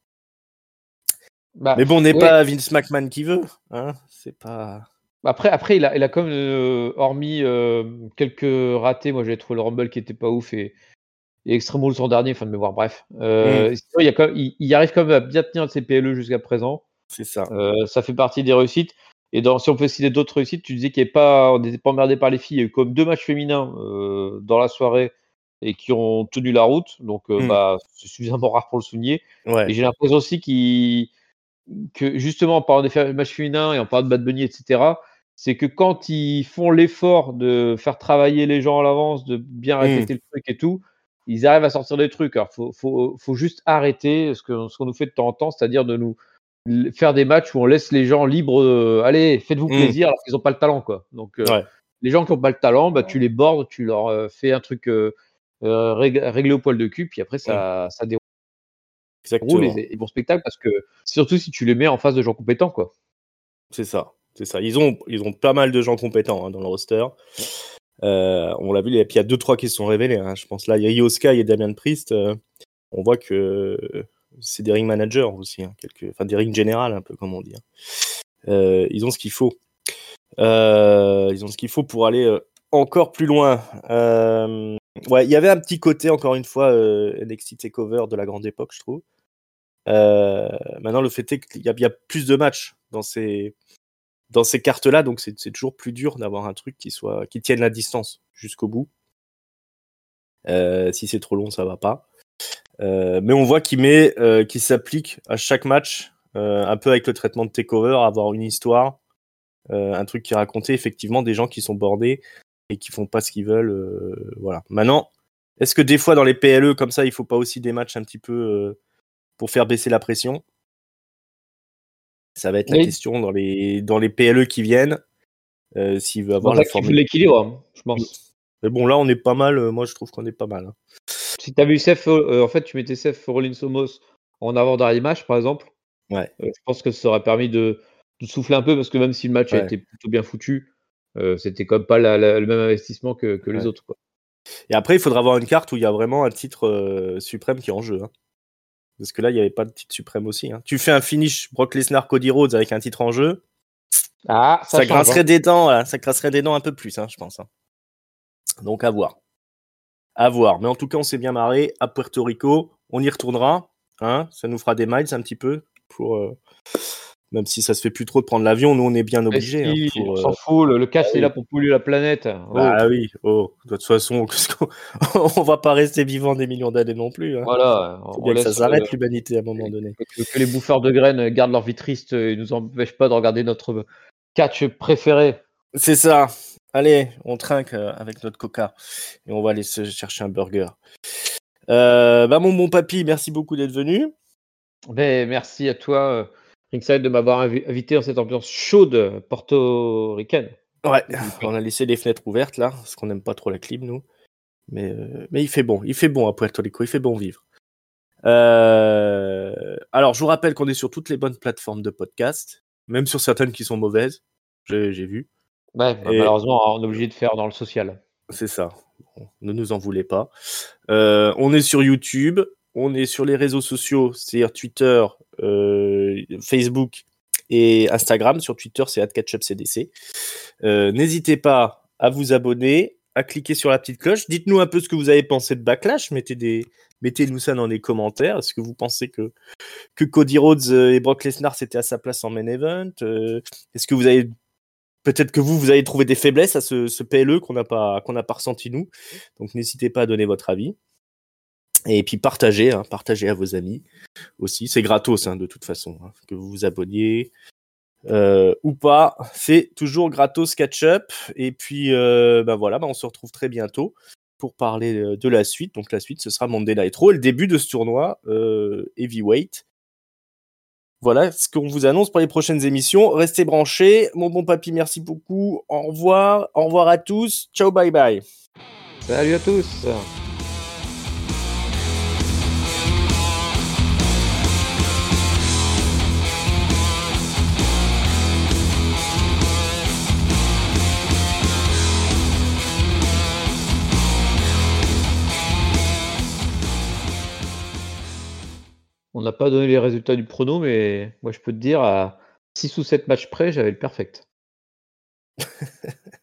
Bah, Mais bon, on n'est ouais, pas Vince McMahon qui veut. Hein. C'est pas. après après il a il a quand même, heu, hormis, hem, quelques ratés, moi j'ai trouvé le Rumble qui était pas ouf et et Extreme Rules l'an dernier, fin de mémoire, bref, Mm, heu, sinon il y a quand même il il arrive quand même à bien tenir ses P L E jusqu'à présent. c'est ça. Heu, ça fait partie des réussites et dans si on peut citer d'autres réussites, tu disais qu'il y avait pas on n'était pas emmerdé par les filles. Il y a eu quand même deux matchs féminins, heu, dans la soirée et qui ont tenu la route donc heu, Mm, bah, c'est suffisamment rare pour le souligner et ouais. j'ai l'impression aussi qu'ils que justement en parlant des fa matchs féminins et en parlant de Bad Bunny et cetera, c'est que quand ils font l'effort de faire travailler les gens à l'avance, de bien Mm, répéter le truc et tout, ils arrivent à sortir des trucs. Alors faut faut faut juste arrêter ce que ce qu'on nous fait de temps en temps, c'est-à-dire de nous l faire des matchs où on laisse les gens libres, heu, allez, faites-vous mm, plaisir alors qu'ils ont pas le talent, quoi. Donc heu, ouais. les gens qui ont pas le talent, bah, tu les bordes, tu leur, heu, fais un truc, heu heu, rég réglé au poil de cul, puis après Mm, ça ça déroule exactement. et et bon spectacle parce que surtout si tu les mets en face de gens compétents, quoi. C'est ça. C'est ça. Ils ont, ils ont pas mal de gens compétents hein, dans le roster. Euh, on l'a vu, et puis il y a deux trois qui se sont révélés. Hein. Je pense là, il y a Io Sky et Damien Priest. Euh, on voit que c'est des ring managers aussi, hein, quelques, enfin des ring générales un peu comme on dit. Hein. Euh, ils ont ce qu'il faut. Euh, ils ont ce qu'il faut pour aller euh, encore plus loin. Euh, ouais, il y avait un petit côté encore une fois euh, N X T Takeover de la grande époque, je trouve. Euh, maintenant, le fait est qu'il y a, il y a plus de matchs dans ces dans ces cartes-là, donc c'est, c'est toujours plus dur d'avoir un truc qui soit qui tienne la distance jusqu'au bout. Euh, si c'est trop long, ça va pas. Euh, mais on voit qu'il met, euh, qu'il s'applique à chaque match, euh, un peu avec le traitement de takeover, avoir une histoire, euh, un truc qui est raconté, effectivement, des gens qui sont bordés et qui font pas ce qu'ils veulent. Euh, voilà. Maintenant, est-ce que des fois dans les P L E comme ça, il faut pas aussi des matchs un petit peu euh, pour faire baisser la pression? Ça va être la Oui, question dans les dans les P L E qui viennent, euh, s'il veut c'est pour avoir la ça qu'il faut de formule. l'équilibre, hein, je Mm. pense. Mais bon, là, on est pas mal. euh, Moi, je trouve qu'on est pas mal. Hein. Si tu as vu Seth, heu, en fait, tu mettais Seth Rollins Omos en avant d'un rematch, par exemple, Ouais, heu, je pense que ça aurait permis de de souffler un peu parce que même si le match a ouais, été plutôt bien foutu, heu, c'était quand même pas la la le même investissement que que les ouais. autres, quoi. Et après, il faudra avoir une carte où il y a vraiment un titre euh, suprême qui est en jeu. Hein. Parce que là, il n'y avait pas de titre suprême aussi. Hein. Tu fais un finish Brock Lesnar Cody Rhodes avec un titre en jeu, Ah, ça ça change, hein. grincerait des dents, voilà. Ça grincerait des dents un peu plus, hein, je pense. Hein. Donc à voir. À voir. Mais en tout cas, on s'est bien marré à Puerto Rico. On y retournera. Hein. Ça nous fera des miles un petit peu. Pour, euh, même si ça se fait plus trop de prendre l'avion, nous on est bien Mais obligés. Hein, si, on pour, s'en euh, fout, le le bah cash est oui. là pour polluer la planète. Oh, Bah oui. Oh, de toute façon, on va pas rester vivant des millions d'années non plus. Hein. voilà, Faut on bien que ça laisse, heu, s'arrête l'humanité à un moment donné. que que les bouffeurs de graines gardent leur vie triste et nous empêchent pas de regarder notre catch préféré. C'est ça. Allez, on trinque euh, avec notre coca et on va aller se chercher un burger. Euh, bah mon bon papy, merci beaucoup d'être venu. Ben, merci à toi, euh, Ringside, de m'avoir invi- invité dans cette ambiance chaude portoricaine. Ouais, Et on philippine. a laissé les fenêtres ouvertes là, parce qu'on n'aime pas trop la clim nous. Mais, euh, mais il fait bon, il fait bon à Puerto Rico, il fait bon vivre. Euh, alors, je vous rappelle qu'on est sur toutes les bonnes plateformes de podcast, même sur certaines qui sont mauvaises, j'ai, j'ai vu. Ouais, bah, Et malheureusement, on est obligé de faire dans le social. c'est ça, bon, ne nous en voulez pas. Euh, on est sur YouTube, on est sur les réseaux sociaux, c'est-à-dire Twitter, euh, Facebook et Instagram. Sur Twitter, c'est arobase catchupcdc. Euh, n'hésitez pas à vous abonner, à cliquer sur la petite cloche. Dites-nous un peu ce que vous avez pensé de Backlash. Mettez des, mettez-nous ça dans les commentaires. Est-ce que vous pensez que, que Cody Rhodes et Brock Lesnar c'était à sa place en main event? euh, Est-ce que vous avez peut-être que vous vous avez trouvé des faiblesses à ce, ce P L E qu'on n'a pas qu'on n'a pas ressenti nous? Donc n'hésitez pas à donner votre avis. Et puis partagez, hein, partagez à vos amis aussi. C'est gratos hein, de toute façon, hein, que vous vous abonniez. Euh, ou pas, c'est toujours gratos catch-up. Et puis, euh, ben voilà, ben on se retrouve très bientôt pour parler de la suite. Donc la suite, ce sera Monday Night Raw, et le début de ce tournoi euh, heavyweight. Voilà ce qu'on vous annonce pour les prochaines émissions. Restez branchés. Mon bon papy, merci beaucoup. Au revoir. Au revoir à tous. Ciao, bye bye. Salut à tous! On n'a pas donné les résultats du prono, mais moi je peux te dire, à six ou sept matchs près, j'avais le perfect.